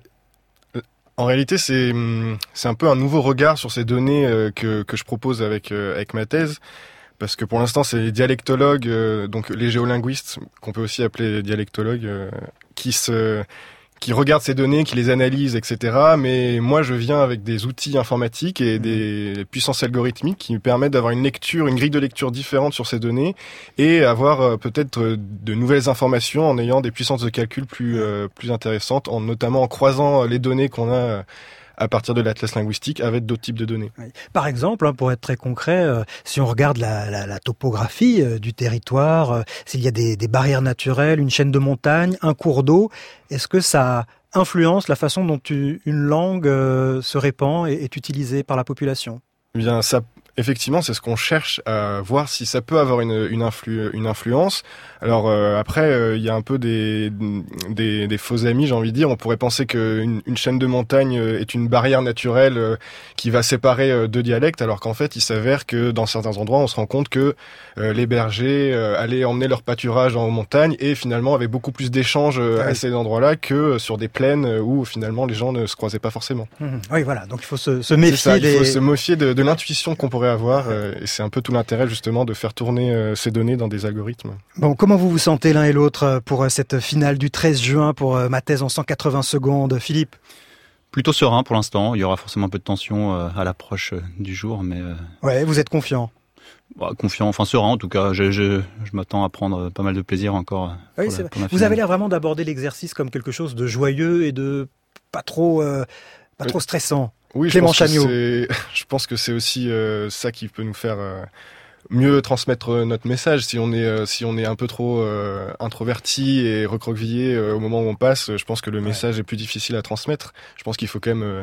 S12: en réalité, c'est c'est un peu un nouveau regard sur ces données euh, que que je propose avec euh, avec ma thèse, parce que pour l'instant, c'est les dialectologues, euh, donc les géolinguistes, qu'on peut aussi appeler dialectologues, euh, qui se qui regardent ces données, qui les analysent, et cetera. Mais moi, je viens avec des outils informatiques et des puissances algorithmiques qui me permettent d'avoir une lecture, une grille de lecture différente sur ces données et avoir euh, peut-être euh, de nouvelles informations en ayant des puissances de calcul plus euh, plus intéressantes, en notamment en croisant les données qu'on a euh, à partir de l'atlas linguistique avec d'autres types de données.
S3: Oui. Par exemple, hein, pour être très concret, euh, si on regarde la, la, la topographie euh, du territoire, euh, s'il y a des, des barrières naturelles, une chaîne de montagnes, un cours d'eau, est-ce que ça influence la façon dont tu, une langue euh, se répand et est utilisée par la population ?
S12: Eh bien, ça, effectivement, c'est ce qu'on cherche à voir si ça peut avoir une, une, influ, une influence. Alors euh, après, il euh, y a un peu des, des, des faux amis, j'ai envie de dire. On pourrait penser qu'une une chaîne de montagne est une barrière naturelle euh, qui va séparer euh, deux dialectes, alors qu'en fait, il s'avère que dans certains endroits, on se rend compte que euh, les bergers euh, allaient emmener leur pâturage en montagne et finalement avaient beaucoup plus d'échanges euh, oui. à ces endroits-là que sur des plaines où finalement les gens ne se croisaient pas forcément.
S3: Mmh. Oui, voilà. Donc il faut se, se méfier.
S12: Ça,
S3: des...
S12: Il faut se méfier de, de l'intuition qu'on pourrait avoir, euh, et c'est un peu tout l'intérêt justement de faire tourner euh, ces données dans des algorithmes.
S3: Bon, comment vous vous sentez l'un et l'autre pour cette finale du treize juin pour ma thèse en cent quatre-vingts secondes, Philippe?
S5: Plutôt serein pour l'instant. Il y aura forcément un peu de tension euh, à l'approche euh, du jour, mais euh...
S3: ouais, vous êtes confiant?
S5: Bah, confiant, enfin serein en tout cas. Je, je, je m'attends à prendre pas mal de plaisir encore.
S3: Oui, c'est la, vrai. Vous avez l'air vraiment d'aborder l'exercice comme quelque chose de joyeux et de pas trop, euh, pas oui. trop stressant.
S12: Oui,
S3: Clément
S12: je pense
S3: Chagnot.
S12: Que c'est, je pense que c'est aussi euh, ça qui peut nous faire euh, mieux transmettre notre message. Si on est, euh, si on est un peu trop euh, introverti et recroquevillé euh, au moment où on passe, je pense que le message ouais. est plus difficile à transmettre. Je pense qu'il faut quand même euh,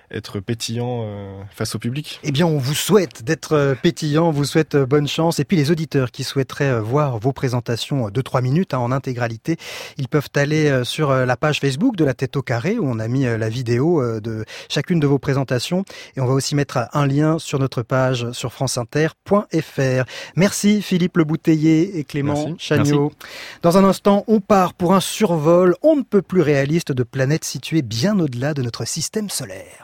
S12: être pétillant euh, face au public.
S3: Eh bien, on vous souhaite d'être euh, pétillant, on vous souhaite euh, bonne chance. Et puis les auditeurs qui souhaiteraient euh, voir vos présentations de trois minutes hein, en intégralité, ils peuvent aller euh, sur euh, la page Facebook de la Tête au Carré où on a mis euh, la vidéo euh, de chacune de vos présentations. Et on va aussi mettre un lien sur notre page sur franceinter point f r. Merci Philippe Le Bouteiller et Clément Chagnaud. Dans un instant, on part pour un survol on ne peut plus réaliste de planètes situées bien au-delà de notre système solaire.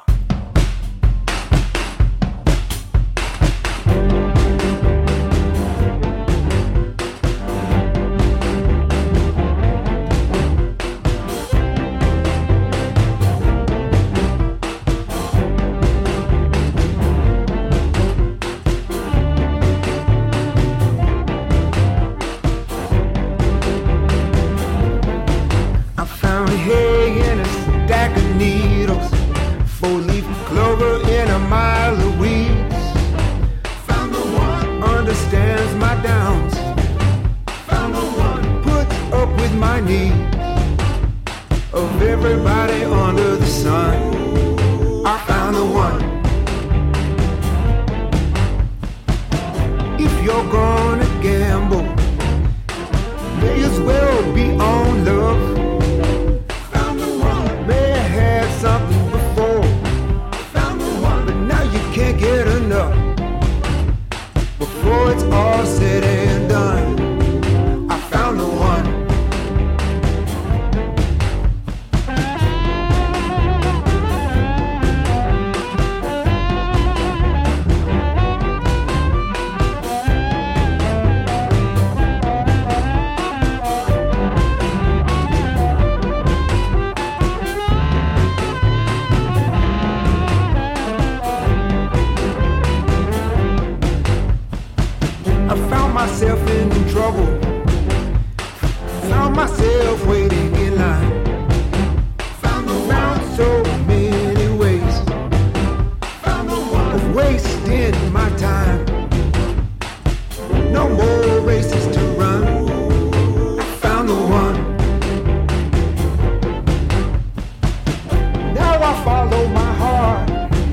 S15: Of everybody under the sun, I found the one. If you're gonna gamble, may as well be on love. Found the one. May have had something before, found the one. But now you can't get enough. Before it's all said and done, I found the one. Myself in trouble, found myself waiting in line, found around so many ways, found the one of wasting my time. No more races to run, I found the one. Now I follow my heart,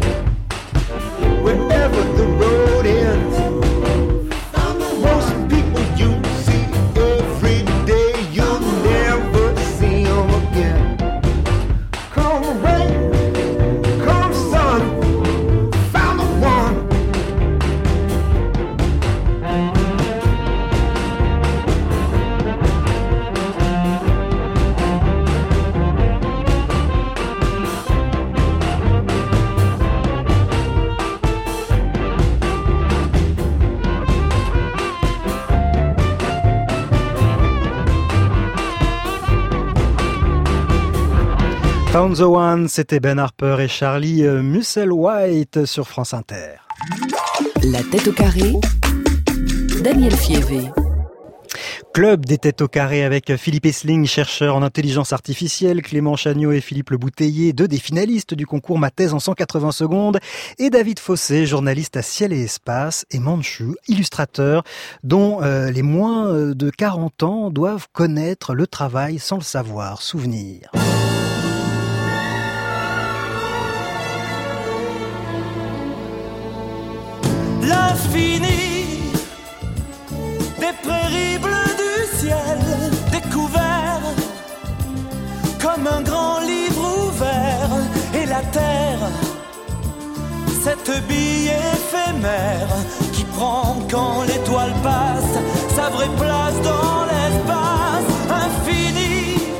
S15: wherever the road ends.
S3: Found the One, c'était Ben Harper et Charlie Musselwhite sur France Inter.
S2: La Tête au Carré, Daniel Fievé.
S3: Club des Têtes au Carré avec Philippe Esling, chercheur en intelligence artificielle, Clément Chagnaud et Philippe Le Bouteiller, deux des finalistes du concours Ma thèse en cent quatre-vingts secondes, et David Fossé, journaliste à Ciel et Espace, et Manchu, illustrateur, dont euh, les moins de quarante ans doivent connaître le travail sans le savoir. Souvenir.
S16: L'infini des prairies bleues du ciel découvert comme un grand livre ouvert, et la terre, cette bille éphémère qui prend quand l'étoile passe sa vraie place dans l'espace infini.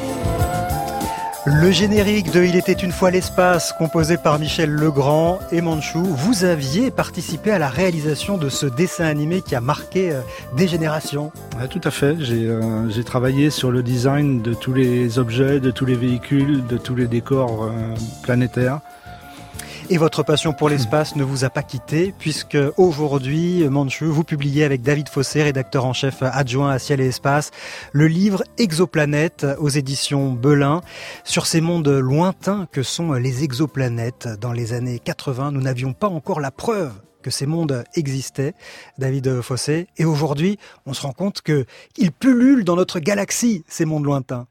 S3: Le générique de Il était une fois l'espace, composé par Michel Legrand et Manchu, vous aviez participé à la réalisation de ce dessin animé qui a marqué euh, des générations.
S7: Ouais, tout à fait, j'ai, euh, j'ai travaillé sur le design de tous les objets, de tous les véhicules, de tous les décors euh, planétaires.
S3: Et votre passion pour l'espace ne vous a pas quitté, puisque aujourd'hui, Manchu, vous publiez avec David Fossé, rédacteur en chef adjoint à Ciel et Espace, le livre Exoplanètes aux éditions Belin. Sur ces mondes lointains que sont les exoplanètes, dans les années quatre-vingts, nous n'avions pas encore la preuve que ces mondes existaient, David Fossé. Et aujourd'hui, on se rend compte qu'ils pullulent dans notre galaxie, ces mondes lointains.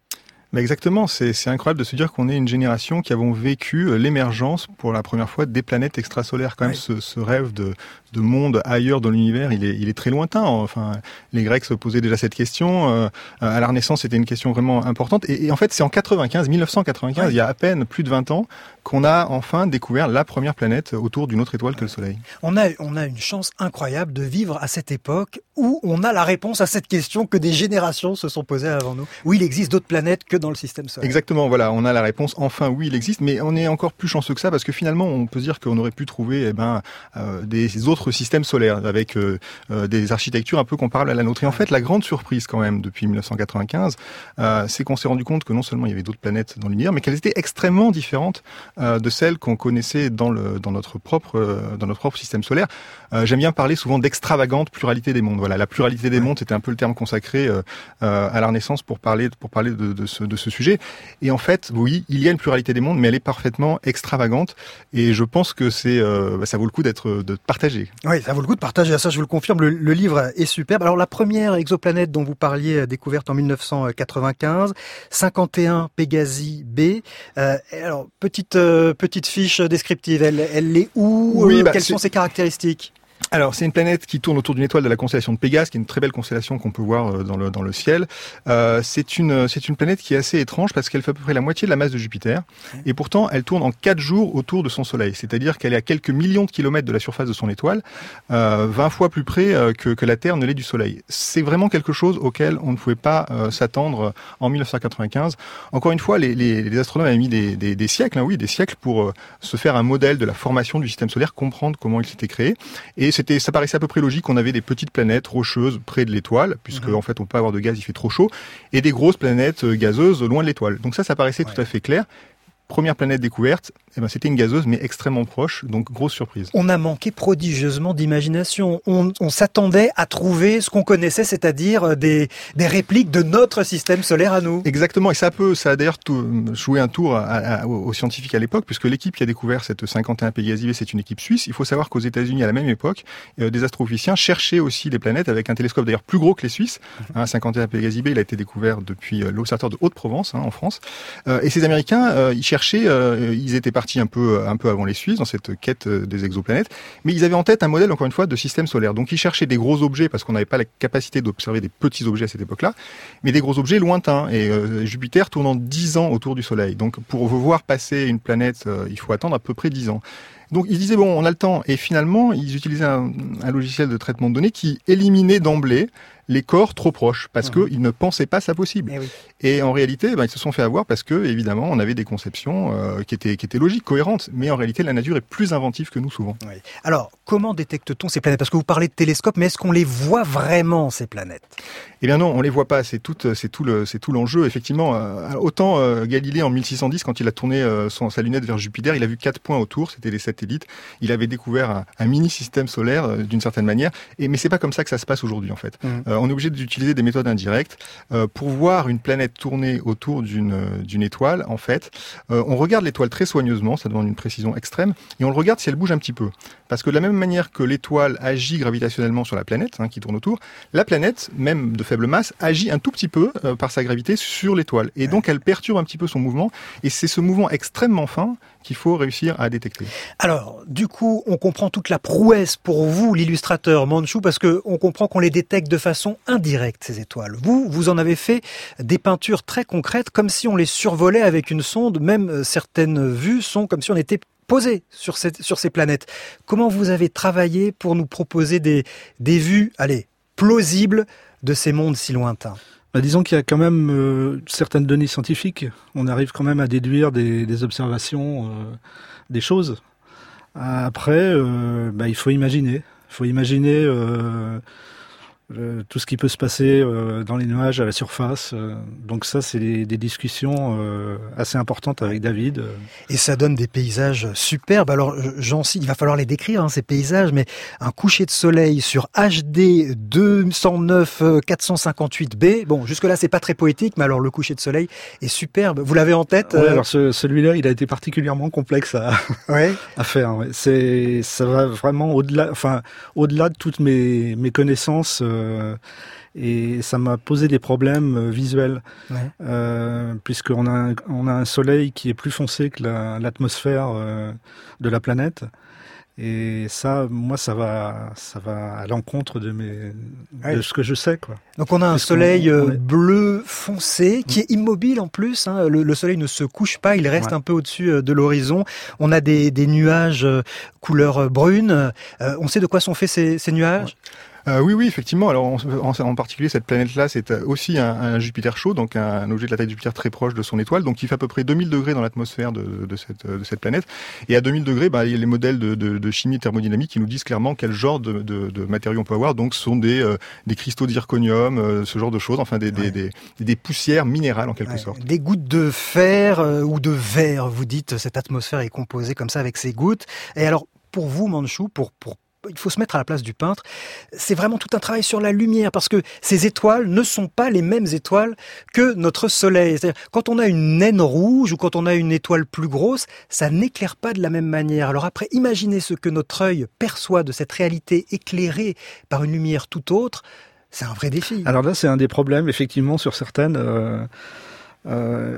S6: Mais exactement, c'est, c'est incroyable de se dire qu'on est une génération qui avons vécu l'émergence pour la première fois des planètes extrasolaires. Quand même, oui. ce, ce rêve de, de monde ailleurs dans l'univers, il est, il est très lointain. Enfin, les Grecs se posaient déjà cette question. Euh, à la Renaissance, c'était une question vraiment importante. Et, et en fait, c'est en quatre-vingt-quinze, mille neuf cent quatre-vingt-quinze, oui. il y a à peine plus de vingt ans, qu'on a enfin découvert la première planète autour d'une autre étoile que le Soleil.
S3: On a, on a une chance incroyable de vivre à cette époque où on a la réponse à cette question que des générations se sont posées avant nous. Où il existe d'autres planètes que dans le système solaire.
S6: Exactement, voilà, on a la réponse. Enfin, oui, il existe, mais on est encore plus chanceux que ça parce que finalement, on peut dire qu'on aurait pu trouver eh ben, euh, des autres systèmes solaires avec euh, euh, des architectures un peu comparables à la nôtre. Et en fait, la grande surprise quand même depuis mille neuf cent quatre-vingt-quinze, euh, c'est qu'on s'est rendu compte que non seulement il y avait d'autres planètes dans l'univers, mais qu'elles étaient extrêmement différentes euh, de celles qu'on connaissait dans, le, dans, notre propre, euh, dans notre propre système solaire. Euh, j'aime bien parler souvent d'extravagante pluralité des mondes. Voilà, la pluralité des mondes, c'était un peu le terme consacré euh, euh, à la Renaissance pour parler, pour parler de, de, ce, de ce sujet. Et en fait, oui, il y a une pluralité des mondes, mais elle est parfaitement extravagante. Et je pense que c'est, euh, bah, ça vaut le coup d'être, de partager.
S3: Oui, ça vaut le coup de partager. Ça, je vous le confirme. Le, le livre est superbe. Alors, la première exoplanète dont vous parliez, découverte en mille neuf cent quatre-vingt-quinze, cinquante et un Pégasi B. Euh, alors, petite euh, petite fiche descriptive. Elle, elle est où
S6: oui,
S3: euh,
S6: bah,
S3: Quelles sont ses caractéristiques?
S6: Alors, c'est une planète qui tourne autour d'une étoile de la constellation de Pégase, qui est une très belle constellation qu'on peut voir dans le dans le ciel. Euh, c'est une c'est une planète qui est assez étrange parce qu'elle fait à peu près la moitié de la masse de Jupiter, et pourtant elle tourne en quatre jours autour de son Soleil. C'est-à-dire qu'elle est à quelques millions de kilomètres de la surface de son étoile, euh, vingt fois plus près que que la Terre ne l'est du Soleil. C'est vraiment quelque chose auquel on ne pouvait pas euh, s'attendre en mille neuf cent quatre-vingt-quinze. Encore une fois, les les, les astronomes avaient mis des des, des siècles, hein, oui, des siècles pour euh, se faire un modèle de la formation du système solaire, comprendre comment il s'était créé, et c'était ça paraissait à peu près logique qu'on avait des petites planètes rocheuses près de l'étoile, puisque mmh. en fait on peut avoir de gaz, il fait trop chaud, et des grosses planètes gazeuses loin de l'étoile. Donc ça, ça paraissait ouais. tout à fait clair. Première planète découverte, eh ben, c'était une gazeuse mais extrêmement proche, donc grosse surprise.
S3: On a manqué prodigieusement d'imagination. On, on s'attendait à trouver ce qu'on connaissait, c'est-à-dire des, des répliques de notre système solaire à nous.
S6: Exactement, et ça peut, ça a d'ailleurs tout, joué un tour à, à, aux scientifiques à l'époque, puisque l'équipe qui a découvert cette cinquante et un Pégasi B, c'est une équipe suisse. Il faut savoir qu'aux États-Unis, à la même époque, euh, des astrophysiciens cherchaient aussi des planètes avec un télescope d'ailleurs plus gros que les Suisses. Hein, cinquante et un Pégasi B, il a été découvert depuis euh, l'observatoire de Haute-Provence, hein, en France. Euh, et ces Américains, euh, ils cherchaient Euh, ils étaient partis un peu, un peu avant les Suisses dans cette quête des exoplanètes, mais ils avaient en tête un modèle, encore une fois, de système solaire. Donc ils cherchaient des gros objets parce qu'on n'avait pas la capacité d'observer des petits objets à cette époque-là, mais des gros objets lointains. Et euh, Jupiter tournant dix ans autour du Soleil. Donc pour voir passer une planète, euh, il faut attendre à peu près dix ans. Donc ils disaient, bon, on a le temps. Et finalement, ils utilisaient un, un logiciel de traitement de données qui éliminait d'emblée les corps trop proches, parce mmh. qu'ils ne pensaient pas ça possible. Et, oui. et en réalité, ben, ils se sont fait avoir parce que, évidemment, on avait des conceptions euh, qui étaient, qui étaient logiques, cohérentes. Mais en réalité, la nature est plus inventive que nous, souvent.
S3: Oui. Alors, comment détecte-t-on ces planètes? Parce que vous parlez de télescope, mais est-ce qu'on les voit vraiment, ces planètes?
S6: Eh bien non, on les voit pas. C'est tout, c'est tout le, c'est tout l'enjeu. Effectivement, euh, autant euh, Galilée, en mille six cent dix, quand il a tourné euh, son, sa lunette vers Jupiter, il a vu quatre points autour, c'était les satellites. Il avait découvert un, un mini-système solaire, euh, d'une certaine manière. Et, mais c'est pas comme ça que ça se passe aujourd'hui, en fait. Mmh. Euh, on est obligé d'utiliser des méthodes indirectes euh, pour voir une planète tourner autour d'une d'une étoile. En fait, euh, on regarde l'étoile très soigneusement, ça demande une précision extrême, et on le regarde si elle bouge un petit peu, parce que de la même manière que l'étoile agit gravitationnellement sur la planète, hein, qui tourne autour, la planète, même de faible masse, agit un tout petit peu euh, par sa gravité sur l'étoile, et donc elle perturbe un petit peu son mouvement, et c'est ce mouvement extrêmement fin qu'il faut réussir à détecter.
S3: Alors, du coup, on comprend toute la prouesse pour vous, l'illustrateur Manchou, parce que on comprend qu'on les détecte de façon indirecte, ces étoiles. Vous, vous en avez fait des peintures très concrètes, comme si on les survolait avec une sonde. Même certaines vues sont comme si on était posé sur, cette, sur ces planètes. Comment vous avez travaillé pour nous proposer des, des vues, allez, plausibles de ces mondes si lointains?
S7: Bah, disons qu'il y a quand même euh, certaines données scientifiques. On arrive quand même à déduire des, des observations, euh, des choses. Après, euh, bah, il faut imaginer. Il faut imaginer euh, euh, tout ce qui peut se passer euh, dans les nuages, à la surface. Euh, donc ça, c'est des, des discussions euh, assez importantes avec David.
S3: Et ça donne des paysages superbes. Alors, j'en cite, il va falloir les décrire, hein, ces paysages, mais un coucher de soleil sur H D deux cent neuf quatre cent cinquante-huit B. Bon, jusque-là, c'est pas très poétique, mais alors le coucher de soleil est superbe. Vous l'avez en tête?
S7: Ouais, euh... alors ce, celui-là, il a été particulièrement complexe à, ouais. à faire. Ouais. C'est, ça va vraiment au-delà, enfin, au-delà de toutes mes, mes connaissances. Euh, euh, et ça m'a posé des problèmes euh, visuels, ouais. euh, puisqu'on a un, on a un soleil qui est plus foncé que la, l'atmosphère euh, de la planète. Et ça, moi, ça va, ça va à l'encontre de mes, ouais. de ce que je sais, quoi.
S3: Donc on a un Parce soleil on, on est... bleu foncé qui est immobile en plus. Hein. Le, le soleil ne se couche pas, il reste ouais. un peu au-dessus de l'horizon. On a des, des nuages couleur brune. Euh, on sait de quoi sont faits ces, ces nuages ? Ouais.
S6: Euh, oui, oui, effectivement. Alors, en, en, en particulier, cette planète-là, c'est aussi un, un Jupiter chaud, donc un, un objet de la taille de Jupiter très proche de son étoile, donc il fait à peu près deux mille degrés dans l'atmosphère de, de, cette, de cette planète. Et à deux mille degrés, bah, il y a les modèles de, de, de chimie thermodynamique qui nous disent clairement quel genre de, de, de matériaux on peut avoir. Donc, ce sont des, euh, des cristaux de zirconium, euh, ce genre de choses, enfin des, ouais. des, des, des poussières minérales en quelque ouais. sorte.
S3: Des gouttes de fer euh, ou de verre, vous dites, cette atmosphère est composée comme ça avec ces gouttes. Et alors, pour vous, Manchou, pour, pour il faut se mettre à la place du peintre. C'est vraiment tout un travail sur la lumière parce que ces étoiles ne sont pas les mêmes étoiles que notre soleil. C'est-à-dire, quand on a une naine rouge ou quand on a une étoile plus grosse, ça n'éclaire pas de la même manière. Alors après, imaginez ce que notre œil perçoit de cette réalité éclairée par une lumière tout autre. C'est un vrai défi.
S7: Alors là, c'est un des problèmes, effectivement, sur certaines... Euh, euh,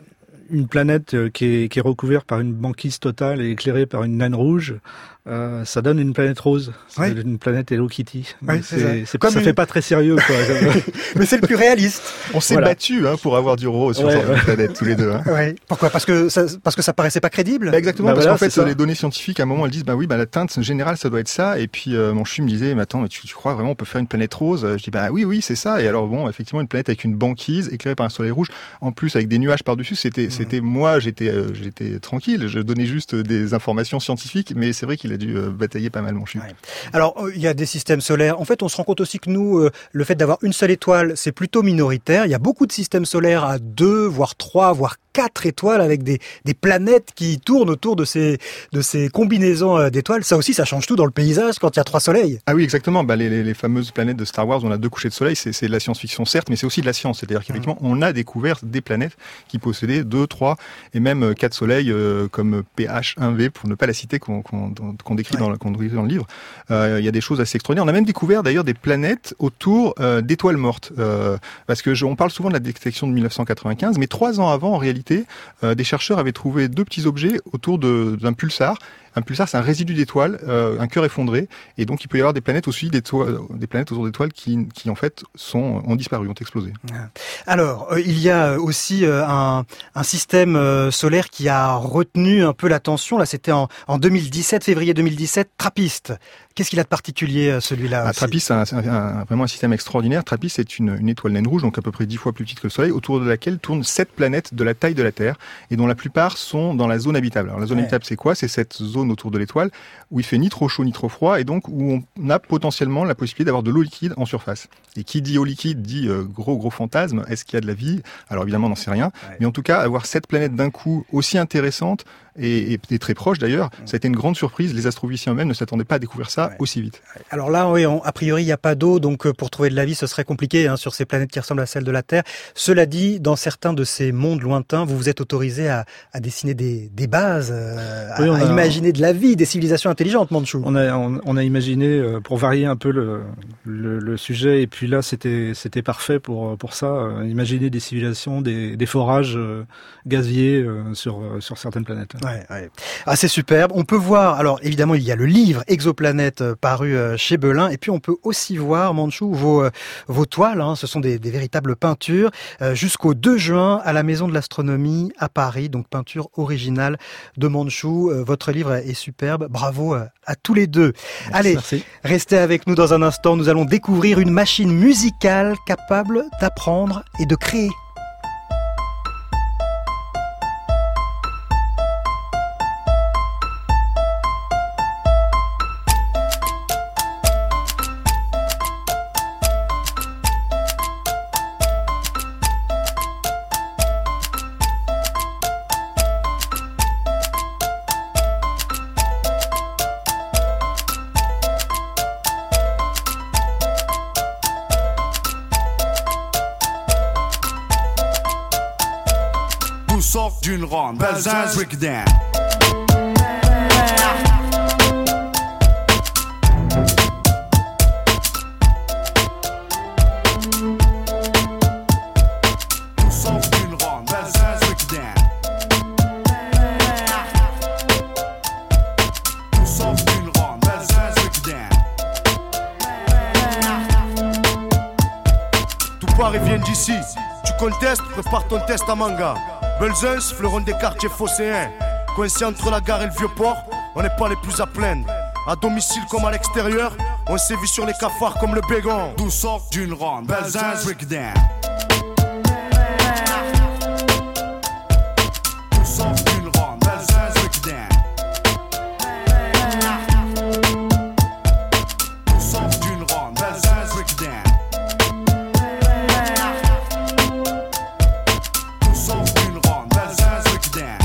S7: une planète qui est, qui est recouverte par une banquise totale et éclairée par une naine rouge, euh, ça donne une planète rose. Ça ouais. donne une planète Hello Kitty.
S3: Ouais,
S7: c'est,
S3: c'est,
S7: c'est, ça une... fait pas très sérieux, quoi.
S3: Mais c'est le plus réaliste.
S6: On s'est voilà. battu hein, pour avoir du rose sur ouais, cette ouais. planète, tous les deux. Hein.
S3: Ouais. Pourquoi ? Parce que ça, parce que ça paraissait pas crédible.
S6: Bah exactement,
S7: bah
S6: parce
S7: voilà,
S6: qu'en fait, les données scientifiques, à un moment, elles disent, bah oui, bah la teinte générale, ça doit être ça. Et puis, euh, mon chum me disait, mais attends, mais tu, tu crois vraiment on peut faire une planète rose ? Je dis, bah oui, oui, c'est ça. Et alors bon, effectivement, une planète avec une banquise éclairée par un soleil rouge, en plus avec des nuages par-dessus, c'était, mmh. c'était moi, j'étais J'étais, euh, j'étais tranquille, je donnais juste des informations scientifiques, mais c'est vrai qu'il a dû euh, batailler pas mal, mon chum. Ouais.
S3: Alors, il y a des systèmes solaires. En fait, on se rend compte aussi que nous, euh, le fait d'avoir une seule étoile, c'est plutôt minoritaire. Il y a beaucoup de systèmes solaires à deux, voire trois, voire quatre étoiles avec des, des planètes qui tournent autour de ces, de ces combinaisons d'étoiles. Ça aussi, ça change tout dans le paysage quand il y a trois soleils.
S6: Ah oui, exactement. Bah, les, les, les fameuses planètes de Star Wars, on a deux couchers de soleil, c'est, c'est de la science-fiction certes, mais c'est aussi de la science. C'est-à-dire qu'effectivement, on a découvert des planètes qui possédaient deux, trois et même quatre soleils euh, comme P H un V, pour ne pas la citer, qu'on, qu'on, qu'on décrit ouais. dans, le, qu'on décrit dans le livre. Euh, il y a des choses assez extraordinaires. On a même découvert d'ailleurs des planètes autour euh, d'étoiles mortes. Euh, parce que je, on parle souvent de la détection de mille neuf cent quatre-vingt-quinze, mais trois ans avant, en réalité, euh, des chercheurs avaient trouvé deux petits objets autour de, d'un pulsar. Un pulsar, c'est un résidu d'étoiles, euh, un cœur effondré, et donc il peut y avoir des planètes aussi, des, to- des planètes autour d'étoiles qui, qui en fait sont, ont disparu, ont explosé.
S3: Alors, euh, il y a aussi euh, un, un système euh, solaire qui a retenu un peu l'attention. Là, c'était en, en deux mille dix-sept, février deux mille dix-sept, TRAPPIST. Qu'est-ce qu'il a de particulier, celui-là
S6: ah, TRAPPIST, c'est, un, c'est un, un, vraiment un système extraordinaire. TRAPPIST, c'est une, une étoile naine rouge, donc à peu près dix fois plus petite que le Soleil, autour de laquelle tournent sept planètes de la taille de la Terre, et dont la plupart sont dans la zone habitable. Alors la zone ouais. habitable, c'est quoi ? C'est cette zone autour de l'étoile où il fait ni trop chaud ni trop froid, et donc où on a potentiellement la possibilité d'avoir de l'eau liquide en surface. Et qui dit eau liquide dit euh, gros gros fantasme. Est-ce qu'il y a de la vie ? Alors évidemment, on n'en sait rien. Ouais. Mais en tout cas, avoir sept planètes d'un coup aussi intéressantes et, et, et très proches d'ailleurs, ça a été une grande surprise. Les astrophysiciens eux-mêmes ne s'attendaient pas à découvrir ça ouais. aussi vite.
S3: Alors là, oui, on, a priori, il n'y a pas d'eau, donc pour trouver de la vie, ce serait compliqué hein, sur ces planètes qui ressemblent à celles de la Terre. Cela dit, dans certains de ces mondes lointains, vous vous êtes autorisé à, à dessiner des, des bases, euh, oui, à, à a, imaginer de la vie, des civilisations intelligentes, Manchou.
S7: On a, on, on a imaginé, euh, pour varier un peu le, le, le sujet, et puis là, c'était, c'était parfait pour, pour ça, euh, imaginer des civilisations, des, des forages euh, gaziers euh, sur, euh, sur certaines planètes.
S3: Ouais, ouais. Ah, c'est superbe. On peut voir, alors évidemment, il y a le livre Exoplanète euh, paru euh, chez Belin, et puis on peut aussi voir, Manchou, vos, euh, vos toiles, hein, ce sont des, des véritables peintures, euh, jusqu'au deux juin à la Maison de l'Astronomie à Paris, donc peinture originale de Manchou. Euh, votre livre est superbe, bravo euh, à tous les deux. Merci, Allez, merci. Restez avec nous dans un instant, nous allons découvrir une machine musicale capable d'apprendre et de créer.
S17: Sort d'une ronde, Balzaz, break down.
S18: Paris vient d'ici. Tu contestes, prépare ton test à manga. Belzunce, fleuron des quartiers phocéens. Coincé entre la gare et le vieux port, on n'est pas les plus à plaindre. À domicile comme à l'extérieur, on sévit sur les cafards comme le bégon.
S17: D'où sort d'une ronde, Belzunce breakdown. D'où sort d'une ronde, Belzunce breakdown. D'où sort d'une ronde, Belzunce breakdown. D'où sort d'une ronde, Belzunce breakdown.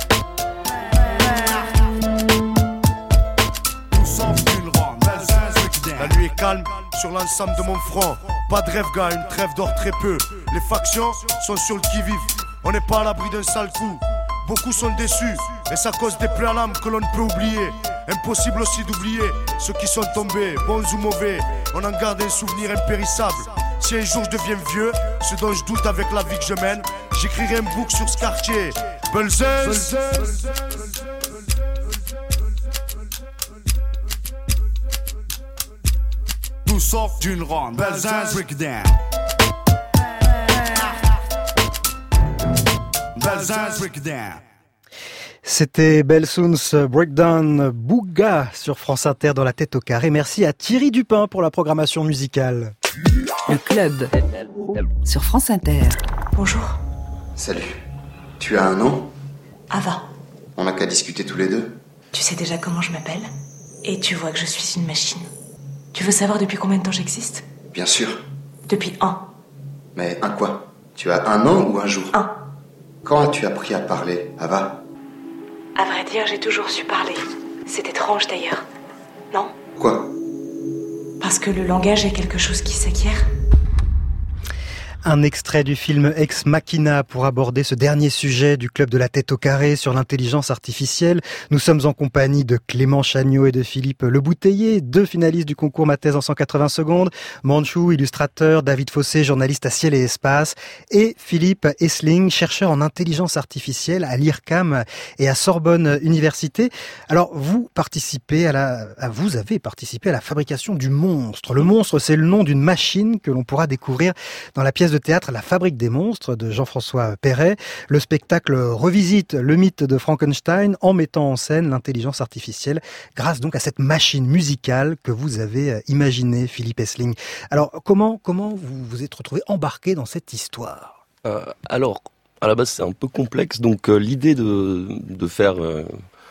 S18: La nuit est calme sur l'ensemble de mon front. Pas de rêve gars, une trêve dort très peu. Les factions sont sur le qui-vive. On n'est pas à l'abri d'un sale coup. Beaucoup sont déçus, et ça cause des plaies à l'âme que l'on ne peut oublier. Impossible aussi d'oublier ceux qui sont tombés, bons ou mauvais. On en garde un souvenir impérissable. Si un jour je deviens vieux, ce dont je doute avec la vie que je mène, j'écrirai un book sur ce quartier. Belzunce.
S17: D'où sort d'une ronde, Belzunce breakdown. Belzunce breakdown.
S3: C'était Belzunce Breakdown Bouga sur France Inter dans la tête au carré. Merci à Thierry Dupin pour la programmation musicale.
S2: Le club sur France Inter.
S19: Bonjour.
S20: Salut. Tu as un nom ?
S19: Ava.
S20: On n'a qu'à discuter tous les deux.
S19: Tu sais déjà comment je m'appelle ? Et tu vois que je suis une machine. Tu veux savoir depuis combien de temps j'existe ?
S20: Bien sûr.
S19: Depuis un.
S20: Mais un quoi ? Tu as un an ou un jour ?
S19: Un.
S20: Quand as-tu appris à parler, Ava ?
S19: À vrai dire, j'ai toujours su parler. C'est étrange d'ailleurs. Non ?
S20: Quoi ?
S19: Parce que le langage est quelque chose qui s'acquiert.
S3: Un extrait du film Ex Machina pour aborder ce dernier sujet du club de la tête au carré sur l'intelligence artificielle. Nous sommes en compagnie de Clément Chagnaud et de Philippe Lebouteiller, deux finalistes du concours Ma thèse en cent quatre-vingts secondes, Manchou, illustrateur, David Fossé, journaliste à Ciel et Espace, et Philippe Esling, chercheur en intelligence artificielle à l'I R C A M et à Sorbonne Université. Alors, vous participez à la, à, vous avez participé à la fabrication du monstre. Le monstre, c'est le nom d'une machine que l'on pourra découvrir dans la pièce de théâtre La Fabrique des monstres de Jean-François Perret. Le spectacle revisite le mythe de Frankenstein en mettant en scène l'intelligence artificielle grâce donc à cette machine musicale que vous avez imaginée, Philippe Esling. Alors, comment, comment vous vous êtes retrouvé embarqué dans cette histoire ?
S8: euh, Alors, à la base, c'est un peu complexe. Donc, euh, l'idée de, de faire... Euh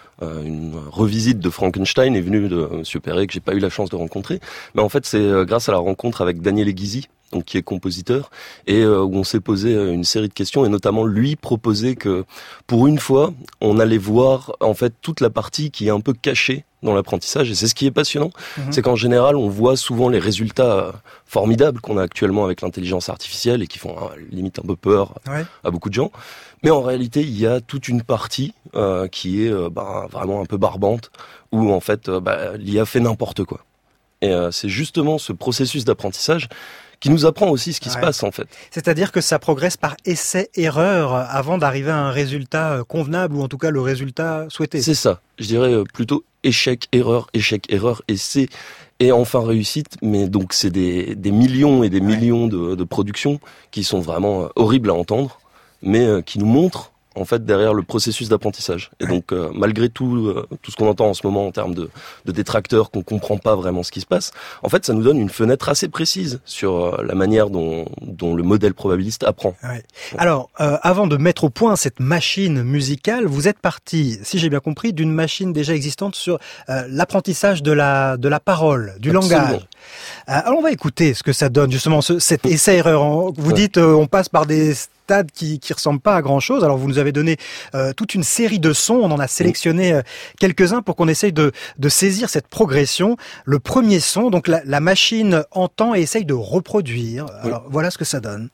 S8: une revisite de Frankenstein est venue de Monsieur Perret, que j'ai pas eu la chance de rencontrer. Mais en fait, c'est grâce à la rencontre avec Daniel Aiguizi, donc qui est compositeur, et euh, où on s'est posé une série de questions, et notamment lui proposait que, pour une fois, on allait voir en fait toute la partie qui est un peu cachée dans l'apprentissage, et c'est ce qui est passionnant, mmh. c'est qu'en général, on voit souvent les résultats formidables qu'on a actuellement avec l'intelligence artificielle, et qui font hein, limite un peu peur ouais. à beaucoup de gens. Mais en réalité, il y a toute une partie euh, qui est euh, bah, vraiment un peu barbante, où en fait, euh, bah, l'I A fait n'importe quoi. Et euh, c'est justement ce processus d'apprentissage qui nous apprend aussi ce qui ouais. se passe en fait.
S3: C'est-à-dire que ça progresse par essai-erreur avant d'arriver à un résultat convenable, ou en tout cas le résultat souhaité.
S8: C'est ça, je dirais plutôt échec, erreur, échec, erreur, essai, et enfin réussite. Mais donc c'est des, des millions et des ouais. millions de, de productions qui sont vraiment horribles à entendre, mais euh, qui nous montrent en fait derrière le processus d'apprentissage. Et donc euh, malgré tout euh, tout ce qu'on entend en ce moment en termes de, de détracteurs, qu'on comprend pas vraiment ce qui se passe, en fait ça nous donne une fenêtre assez précise sur euh, la manière dont, dont le modèle probabiliste apprend.
S3: Ouais. Alors euh, avant de mettre au point cette machine musicale, vous êtes parti, si j'ai bien compris, d'une machine déjà existante sur euh, l'apprentissage de la de la parole, du Absolument. langage. Euh, alors on va écouter ce que ça donne justement ce, cet essai-erreur. Vous ouais. dites euh, on passe par des stades qui qui ressemblent pas à grand chose. Alors vous nous avez donné euh, toute une série de sons, on en a sélectionné euh, quelques-uns pour qu'on essaye de de saisir cette progression. Le premier son, donc la, la machine entend et essaye de reproduire. Alors oui. voilà ce que ça donne.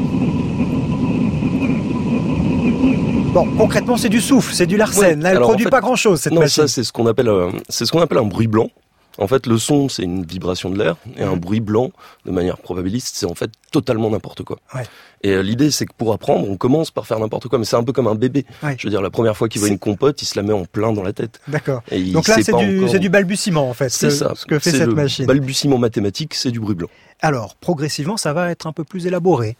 S3: Bon, concrètement, c'est du souffle, c'est du Larsen. Ouais. Là, elle Alors, produit en fait, pas grand-chose cette
S8: non,
S3: machine.
S8: Non, ça c'est ce qu'on appelle euh, c'est ce qu'on appelle un bruit blanc. En fait, le son, c'est une vibration de l'air, et un bruit blanc, de manière probabiliste, c'est en fait totalement n'importe quoi. Ouais. Et euh, l'idée, c'est que pour apprendre, on commence par faire n'importe quoi, mais c'est un peu comme un bébé.
S3: Ouais.
S8: Je veux dire, la première fois qu'il voit
S3: C'est-
S8: une compote, il se la met en plein dans la tête.
S3: D'accord.
S8: Et il
S3: Donc là,
S8: sait
S3: c'est
S8: pas
S3: du,
S8: encore-
S3: c'est du balbutiement, en fait,
S8: C'est
S3: ce,
S8: ça.
S3: ce que fait
S8: C'est
S3: cette
S8: le
S3: machine.
S8: balbutiement mathématique, c'est du bruit blanc.
S3: Alors, progressivement, ça va être un peu plus élaboré.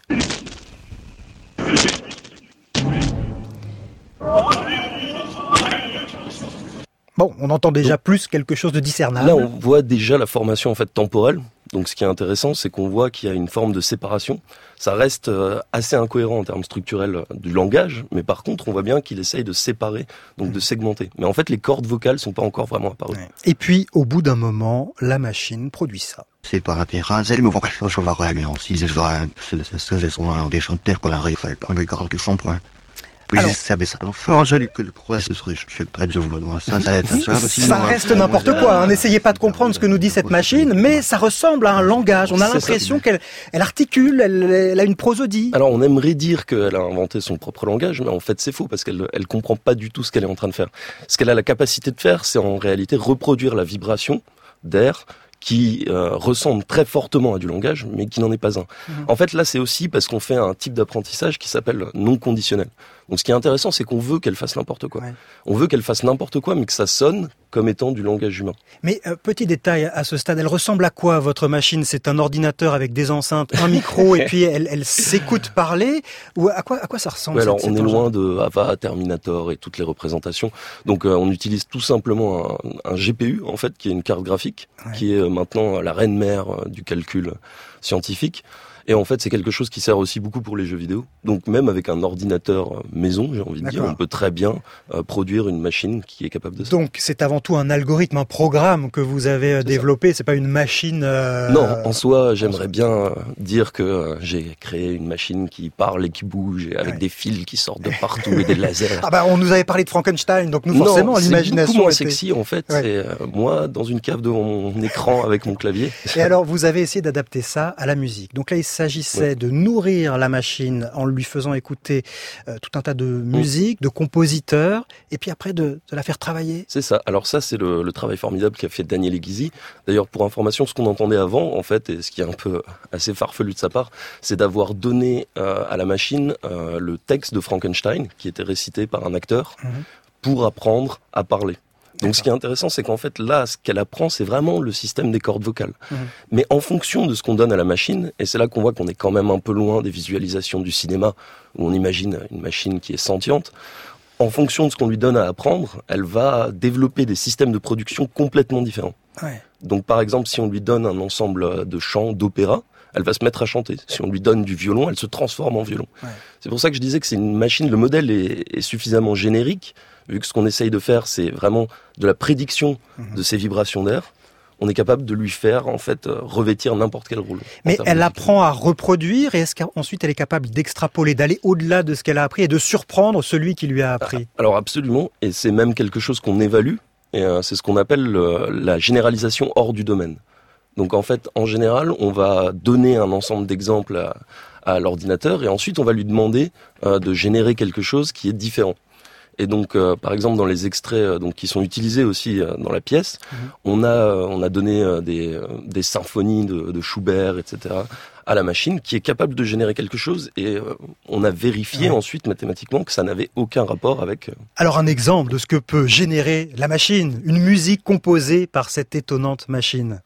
S3: Bon, on entend déjà plus quelque chose de discernable.
S8: Là, on voit déjà la formation en fait temporelle. Donc, ce qui est intéressant, c'est qu'on voit qu'il y a une forme de séparation. Ça reste euh, assez incohérent en termes structurels euh, du langage, mais par contre, on voit bien qu'il essaye de séparer, donc de segmenter. Mais en fait, les cordes vocales sont pas encore vraiment apparues.
S3: Et puis, au bout d'un moment, la machine produit ça.
S21: C'est bara piranzello var så var jag med si så var så så så des chanteurs qu'on a refait on les garde son point. Oui,
S3: Alors-
S21: ça mais ça enfin joli que le procès serait je suis prêt je vous le ça ça va être ça
S3: Ça reste n'importe quoi, hein. N'essayez pas de comprendre ce que nous dit cette machine, mais ça ressemble à un langage. On a
S8: C'est
S3: l'impression
S8: ça.
S3: qu'elle elle articule, elle, elle a une prosodie.
S8: Alors, on aimerait dire qu'elle a inventé son propre langage, mais en fait, c'est faux parce qu'elle elle comprend pas du tout ce qu'elle est en train de faire. Ce qu'elle a la capacité de faire, c'est en réalité reproduire la vibration d'air qui euh, ressemble très fortement à du langage, mais qui n'en est pas un.
S3: Mhm.
S8: En fait, là, c'est aussi parce qu'on fait un type d'apprentissage qui s'appelle non conditionnel. Donc, ce qui est intéressant, c'est qu'on veut qu'elle fasse n'importe quoi. On veut qu'elle fasse n'importe quoi, mais que ça sonne comme étant du langage humain.
S3: Mais euh, petit détail à ce stade, elle ressemble à quoi votre machine? C'est un ordinateur avec des enceintes, un micro, et puis elle, elle s'écoute parler? Ou à quoi, à quoi ça ressemble?
S8: Ouais, alors,
S3: cette-
S8: on
S3: cet
S8: est
S3: engin
S8: loin de Ava, Terminator et toutes les représentations. Donc, euh, on utilise tout simplement un, un G P U, en fait, qui est une carte graphique, qui est euh, maintenant la reine mère euh, du calcul scientifique. Et en fait, c'est quelque chose qui sert aussi beaucoup pour les jeux vidéo. Donc, même avec un ordinateur euh, maison, j'ai envie de dire,
S3: D'accord.
S8: on peut très bien euh, produire une machine qui est capable de ça.
S3: Donc c'est avant tout un algorithme, un programme que vous avez euh, développé, c'est pas une machine... euh,
S8: Non, en soi, j'aimerais bien euh, dire que euh, j'ai créé une machine qui parle et qui bouge, et avec des fils qui sortent de partout et des lasers.
S3: Ah bah on nous avait parlé de Frankenstein, donc nous
S8: Non,
S3: forcément
S8: c'est
S3: l'imagination
S8: beaucoup moins
S3: était-
S8: sexy en fait.
S3: Ouais.
S8: C'est euh, moi dans une cave devant mon écran avec mon clavier.
S3: Et alors, vous avez essayé d'adapter ça à la musique. Donc là, il s'agissait
S8: Ouais.
S3: de nourrir la machine en lui faisant écouter euh, tout un tas de musique, de compositeurs, et puis après de, de la faire travailler.
S8: C'est ça. Alors ça, c'est le, le travail formidable qu'a fait Daniel Eguizi. D'ailleurs, pour information, ce qu'on entendait avant, en fait, et ce qui est un peu assez farfelu de sa part, c'est d'avoir donné euh, à la machine euh, le texte de Frankenstein, qui était récité par un acteur,
S3: Mhm.
S8: pour apprendre à parler. Donc ce qui est intéressant, c'est qu'en fait, là, ce qu'elle apprend, c'est vraiment le système des cordes vocales.
S3: Mhm.
S8: Mais en fonction de ce qu'on donne à la machine, et c'est là qu'on voit qu'on est quand même un peu loin des visualisations du cinéma, où on imagine une machine qui est sentiente, en fonction de ce qu'on lui donne à apprendre, elle va développer des systèmes de production complètement différents.
S3: Ouais.
S8: Donc par exemple, si on lui donne un ensemble de chants, d'opéra, elle va se mettre à chanter. Si on lui donne du violon, elle se transforme en violon.
S3: Ouais.
S8: C'est pour ça que je disais que c'est une machine, le modèle est, est suffisamment générique, vu que ce qu'on essaye de faire, c'est vraiment de la prédiction
S3: Mhm.
S8: de ces vibrations d'air. On est capable de lui faire, en fait, euh, revêtir n'importe quel rôle.
S3: Mais elle apprend à reproduire, et est-ce qu'ensuite elle est capable d'extrapoler, d'aller au-delà de ce qu'elle a appris et de surprendre celui qui lui a appris?
S8: Alors absolument, et c'est même quelque chose qu'on évalue, et euh, c'est ce qu'on appelle euh, la généralisation hors du domaine. Donc en fait, en général, on va donner un ensemble d'exemples à, à l'ordinateur, et ensuite on va lui demander euh, de générer quelque chose qui est différent. Et donc, euh, par exemple, dans les extraits euh, donc qui sont utilisés aussi euh, dans la pièce,
S3: Mhm.
S8: on a euh, on a donné euh, des euh, des symphonies de, de Schubert, et cetera à la machine qui est capable de générer quelque chose, et euh, on a vérifié
S3: Ouais.
S8: ensuite mathématiquement que ça n'avait aucun rapport avec. euh,
S3: Alors un exemple de ce que peut générer la machine, une musique composée par cette étonnante machine.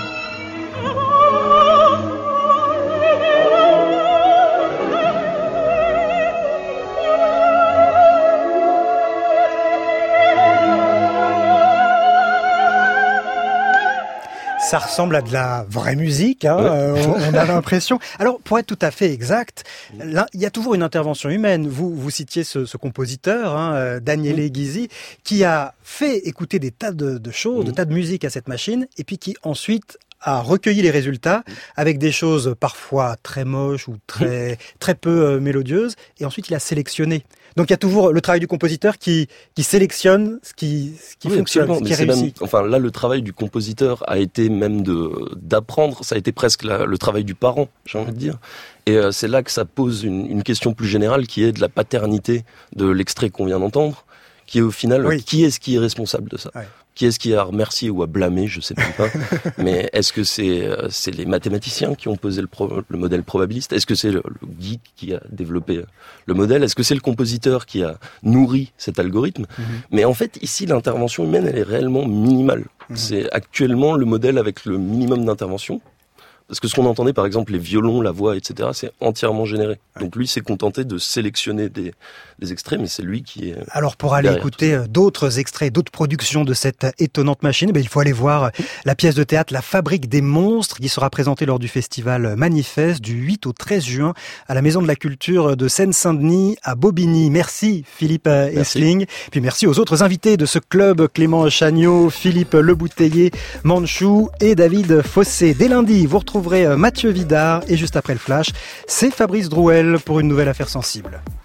S3: Ça ressemble à de la vraie musique, hein,
S8: Ouais.
S3: euh, on, on a l'impression. Alors, pour être tout à fait exact, là, il y a toujours une intervention humaine. Vous, vous citiez ce, ce compositeur, hein, euh, Daniele Eguizi, qui a fait écouter des tas de, de choses, de tas de musique à cette machine, et puis qui ensuite a recueilli les résultats avec des choses parfois très moches ou très très peu euh, mélodieuses, et ensuite il a sélectionné. Donc il y a toujours le travail du compositeur qui qui sélectionne ce qui ce qui
S8: Oui,
S3: fonctionne,
S8: absolument,
S3: ce qui
S8: mais
S3: est
S8: c'est même-
S3: réussi.
S8: enfin là, le travail du compositeur a été même de d'apprendre. Ça a été presque la- le travail du parent, j'ai envie de dire. Et euh, c'est là que ça pose une, une question plus générale, qui est de la paternité de l'extrait qu'on vient d'entendre, qui est au final
S3: Oui.
S8: qui est-ce qui est responsable de ça.
S3: Ouais.
S8: Qui est-ce qui a remercié ou à blâmer, je sais même pas. Mais est-ce que c'est euh, c'est les mathématiciens qui ont posé le, pro, le modèle probabiliste? Est-ce que c'est le, le geek qui a développé le modèle? Est-ce que c'est le compositeur qui a nourri cet algorithme? Mm-hmm. Mais en fait, ici, l'intervention humaine, elle est réellement minimale. Mm-hmm. C'est actuellement le modèle avec le minimum d'intervention. Parce que ce qu'on entendait, par exemple, les violons, la voix, et cetera, c'est entièrement généré. Donc lui, s'est contenté de sélectionner des, des extraits, mais c'est lui qui est...
S3: Alors pour aller écouter d'autres extraits, d'autres productions de cette étonnante machine, eh il faut aller voir la pièce de théâtre La Fabrique des Monstres, qui sera présentée lors du festival Manifeste du huit au treize juin à la Maison de la Culture de Seine-Saint-Denis à Bobigny. Merci Philippe Esling. Puis merci aux autres invités de ce club, Clément Chagnot, Philippe Lebouteiller, Manchou et David Fossé. Dès lundi, vous retrouverez Mathieu Vidard et juste après le flash, c'est Fabrice Drouel pour une nouvelle affaire sensible.